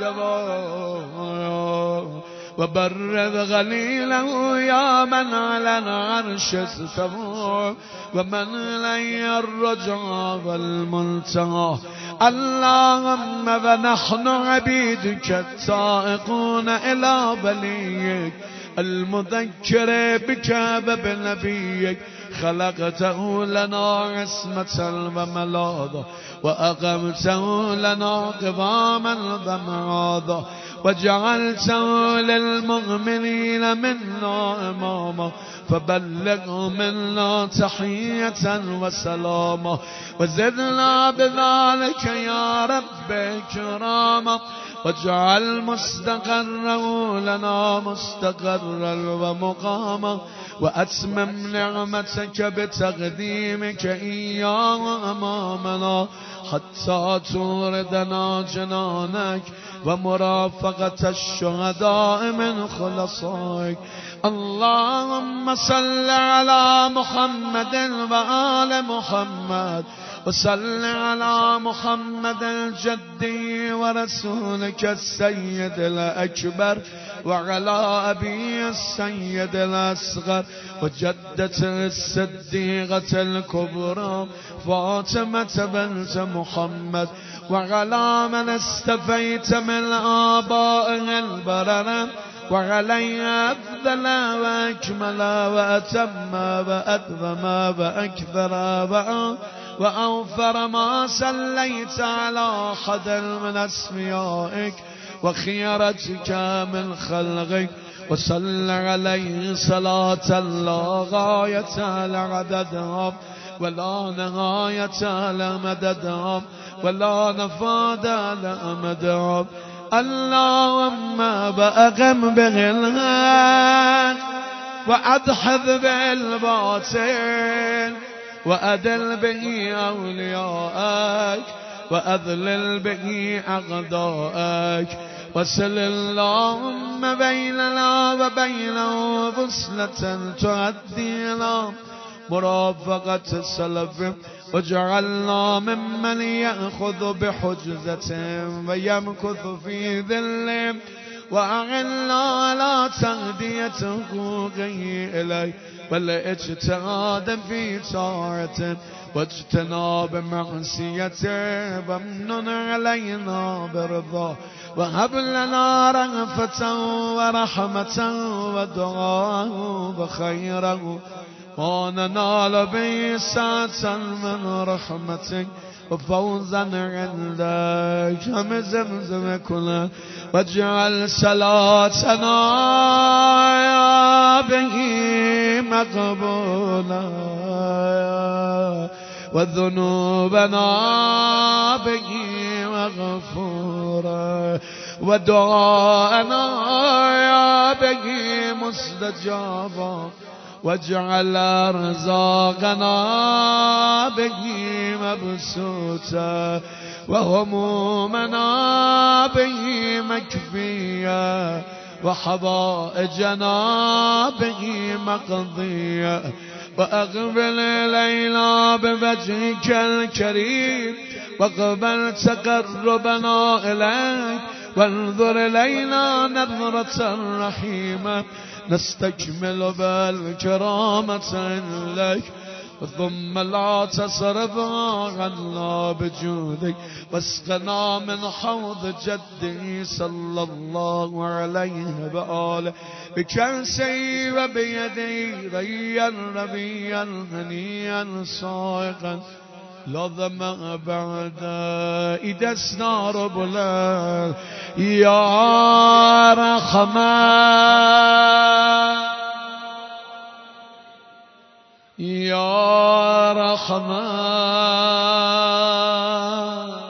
الجبا و برد غلیله یا من علی العرش استوى و من لی الرجا والمنتهى. اللهم و نحن عبیدک التائقون الی ولیک المذكر بك وبنبيك خلقته لنا عصمة وملاذا وأقمته لنا قواما ومعاذا وجعلته للمؤمنين منا إماما فبلغ منا تحية وسلاما وزدنا بذلك يا رب كراما واجعل مستقره لنا مستقرا ومقاما وأتمم نعمتك بتقديمك إياه أمامنا حتى توردنا جنانك ومرافقة الشهداء من خلصائك. اللهم صل على محمد وآل محمد وصل على محمد الجدي ورسولك السيد الأكبر وعلى أبي السيد الأصغر وجدة الصديقة الكبرى فاطمة بنت محمد وعلى من استفيت من آبائه البررة وعليها أفضل وأكمل وأتم وأتم وأكثر وأوفر ما صليت على أحد من أسمائك وخيرتك من خلقك وصل عليه صلاة لا غاية لعددهم ولا نهاية لمددهم ولا نفاد لأمدهم. اللهم بأقم به الحق وأدحض به الباطل وأدل به أولياءك وأذلل به أعداءك وصل اللهم بيننا وبينه وصلة تؤدينا مرافقة السلف وجعلنا ممن يأخذ بحجزة ويمكث في ذل وأعنا على تهدية حقوقه إليه والاجتهاد في طاعته واجتناب معصيته وامنن علينا برضاه وهب لنا رغفة ورحمة ودعاه وخيره وننال به سعة من رحمتك وفوزا عندك. هم زمزم كله واجعل صلاتنا به مقبولا وذنوبنا به مغفورا ودعاءنا به مستجابا واجعل رزاقنا به مبسوطا وهمومنا به مكفيا وحوائجنا به مقضيا وأقبل إلينا بوجهك الكريم واقبل تقربنا إليك وانظر إلينا نظرة رحيمة نستكمل بالكرامة إليك ثم لا تصرفها عنا بجودك واسقنا من حوض جده صلى الله عليه وآله بكأسه وبيده ريا ربيا هنيا صائقا لازم بعد ای دستنا رو بلند یا رحمن یا رحمن.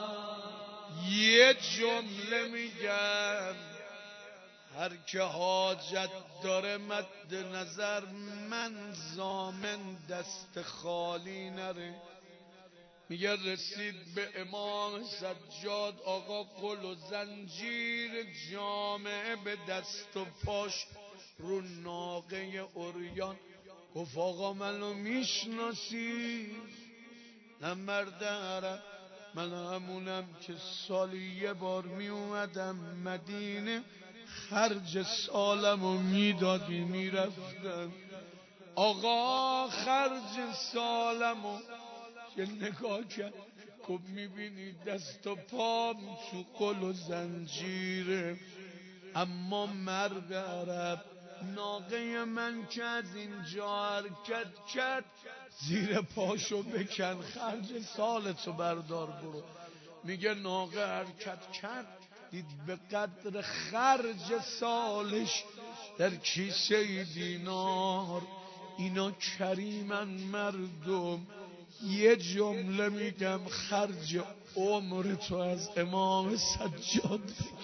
یه جمله میگم هر که حاجت داره مد نظر، من ضامن دست خالی نره. میگه رسید به امام سجاد، آقا قل و زنجیر جامعه به دست و پاش رو ناقه عریان. گفت آقا منو میشناسی؟ نه مرد عرب، من همونم که سالی یه بار می اومدم مدینه، خرج سالمو میدادی میرفتم. آقا خرج سالمو یه نگاه کرد، گفت میبینی دست و پام تو قل و زنجیره، اما مرد عرب ناقه من که از اینجا حرکت کرد، زیر پاشو بکن خرج سالتو بردار برو. میگه ناقه حرکت کرد، دید به قدر خرج سالش در کیسه دینار. اینا کریمن مردم. یه جمله میگم خرج عمر تو از امام سجاد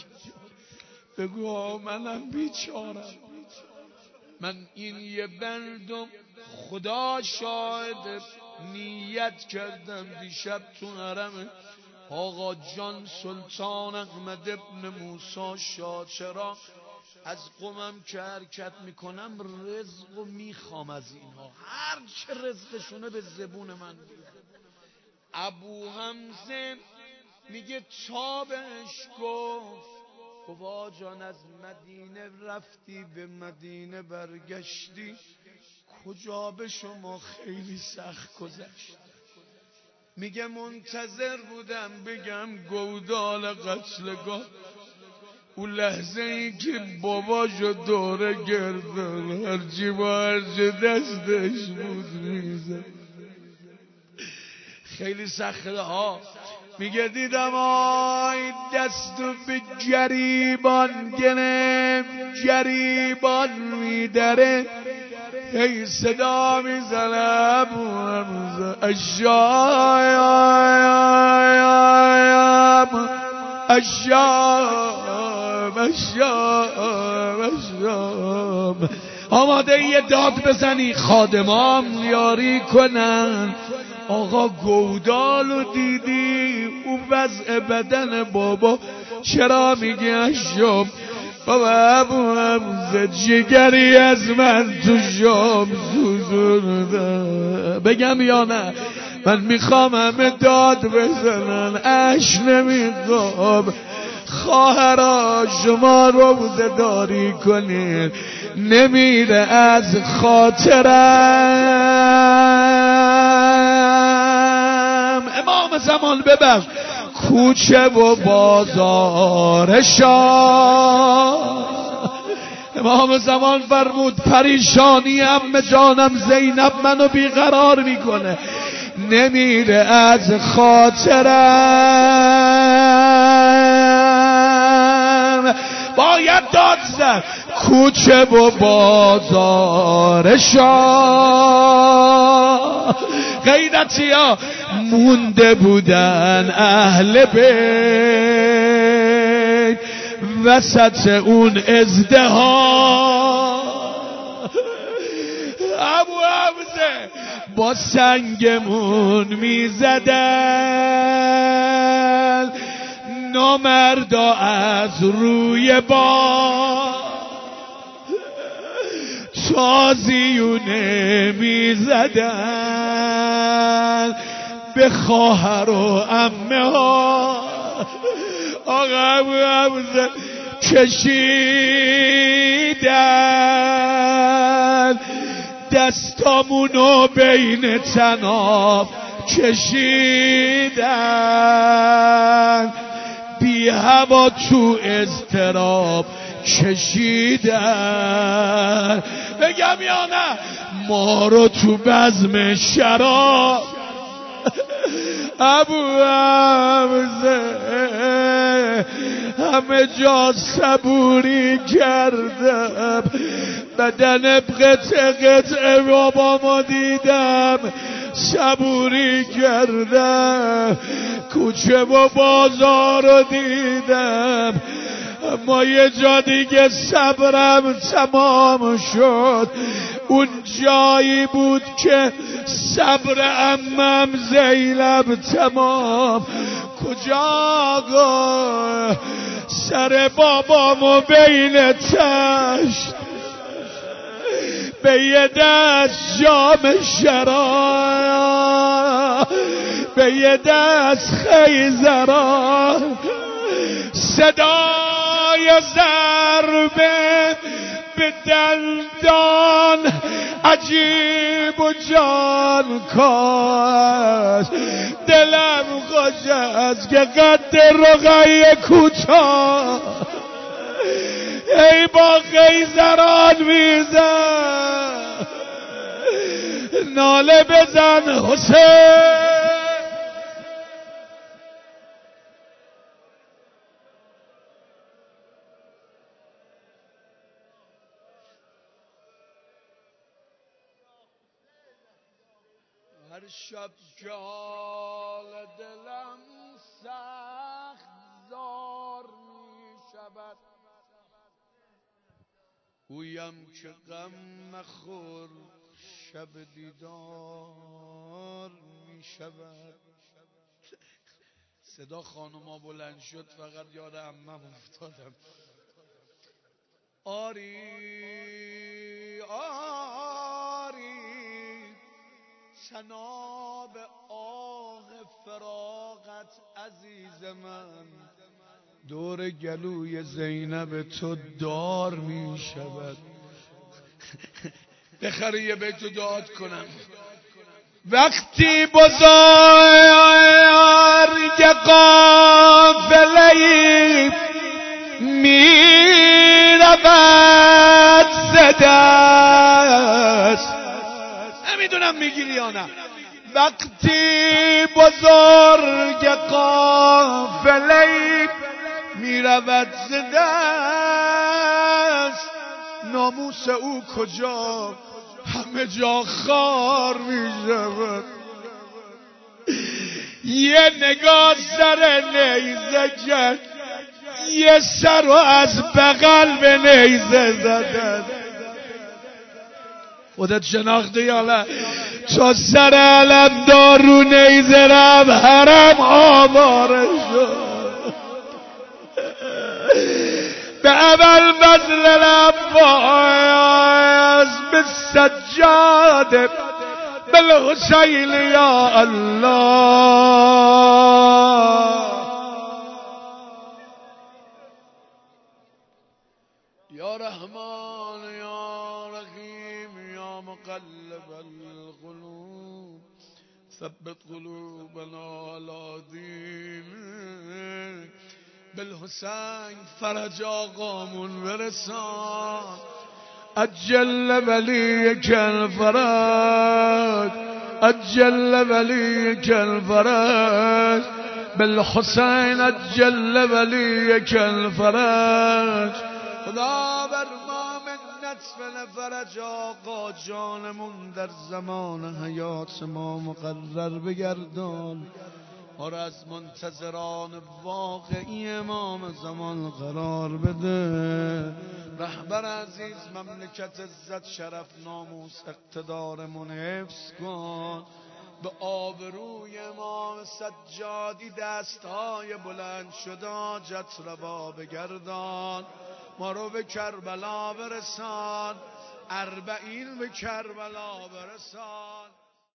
بگو منم بیچارم. من این یه بندم خدا شاهد، نیت کردم دیشب تو حرم آقا جان سلطان احمد ابن موسی شاچرا، از قومم که حرکت میکنم رزق و میخوام از اینها، هر چه رزقشونه به زبون من بیاره. ابو حمزه میگه تا بهش گفت جان از مدینه رفتی به مدینه برگشتی، کجا به شما خیلی سخت گذشت؟ میگه منتظر بودم بگم گودال قتلگاه. اون لحظه ای که باباشو دوره گردن هرچی با هرچی دستش بود میزد، خیلی سخته ها. میگه دیدم آی دستو به جریبان گرفت، جریبان میدره، هی صدا میزنه ابو حمزه اشام اشام اشام اشام. آماده یه داد بزنی خادمام یاری کنن. آقا گودالو دیدی اون وضع بدن بابا، چرا میگی اشام؟ بابا ابو حمزه جگری از من تو شام سوزونده. بگم یا نه؟ من میخوام همه داد بزنن، اش نمیخوام. خواهرا شما روزه داری کنین، نمیره از خاطرم. امام زمان ببخش کوچه و بازار شاه. امام زمان فرمود پریشانی عمه جانم زینب منو بیقرار میکنه، نمیره از خاطرم. باید داد زد کوچه و بازار شاه. غیرتی ها مونده بودن اهل بیت وسط اون ازدحام. ابو حمزه با سنگمون میزدن، نامردا از روی با تازیونه میزدن به خواهر و عمه ها. آقا ابو حمزه کشیدن دستامونو بین تناب کشیدن، بی هوا تو اضطراب کشیدن. بگم یا نه؟ ما رو تو بزم شراب ابو حمزه همه جا صبوری کردم، بدن قطعه قطعه بابامو دیدم، صبوری کردم، کوچه و بازار رو دیدم، اما یه جا دیگه صبرم تمام شد. اون جایی بود که صبر عمم زینب تمام. کجا گو سر بابامو بین تشت، به یه دست جام شراب، به یه دست خیزرا، صدای ضربه به دندان عجیب و جان کاش. دلم خوش است که قد رقیه کوتاه ای با خیزران میزن، ناله بزن حسین. هر شب که حال دلم سخت زار می شود، گویم که غم مخور شب دیدار می شود. صدا خانوما بلند شد، فقط یاد عمم افتادم. آری آری تناب آه فراقت عزیز من، دور گلوی زینب تو دار می شود. بخری یه بیتو داد کنم. وقتی بزرگ قافله‌ای میرود ز دست، نمیدونم میگیری یا نه. وقتی بزرگ قافله‌ای میرود ز دست، ناموس او کجا همه جا خار میشود. یه نگاه سر نیزه کرد، یه سر رو از بغل به نیزه زدن. خودت شناختی یا نه؟ چو سر علم دارو نیزه رم حرم آواره شد. به اول بزل العباس به سجاده بالحسین یا الله. یا رحمان یا رحیم یا مقلب القلوب ثبت قلوبنا علی دینک. بالحسین فرج آقامون برسان، اجل ولیک الفرج، اجل ولیک الفرج. بالحسین اجل ولیک الفرج. خدا بر ما منت فرج آقا جانمون در زمان حیات ما مقرر بگردان. ما را از منتظران واقعی امام زمان قرار بده. رهبر عزیز مملکت عزت شرف ناموس اقتدارمون حفظ کن. به آبروی امام سجادی دستهای بلند شده حاجت روا بگردان. ما رو به کربلا برسان، اربعین به کربلا برسان.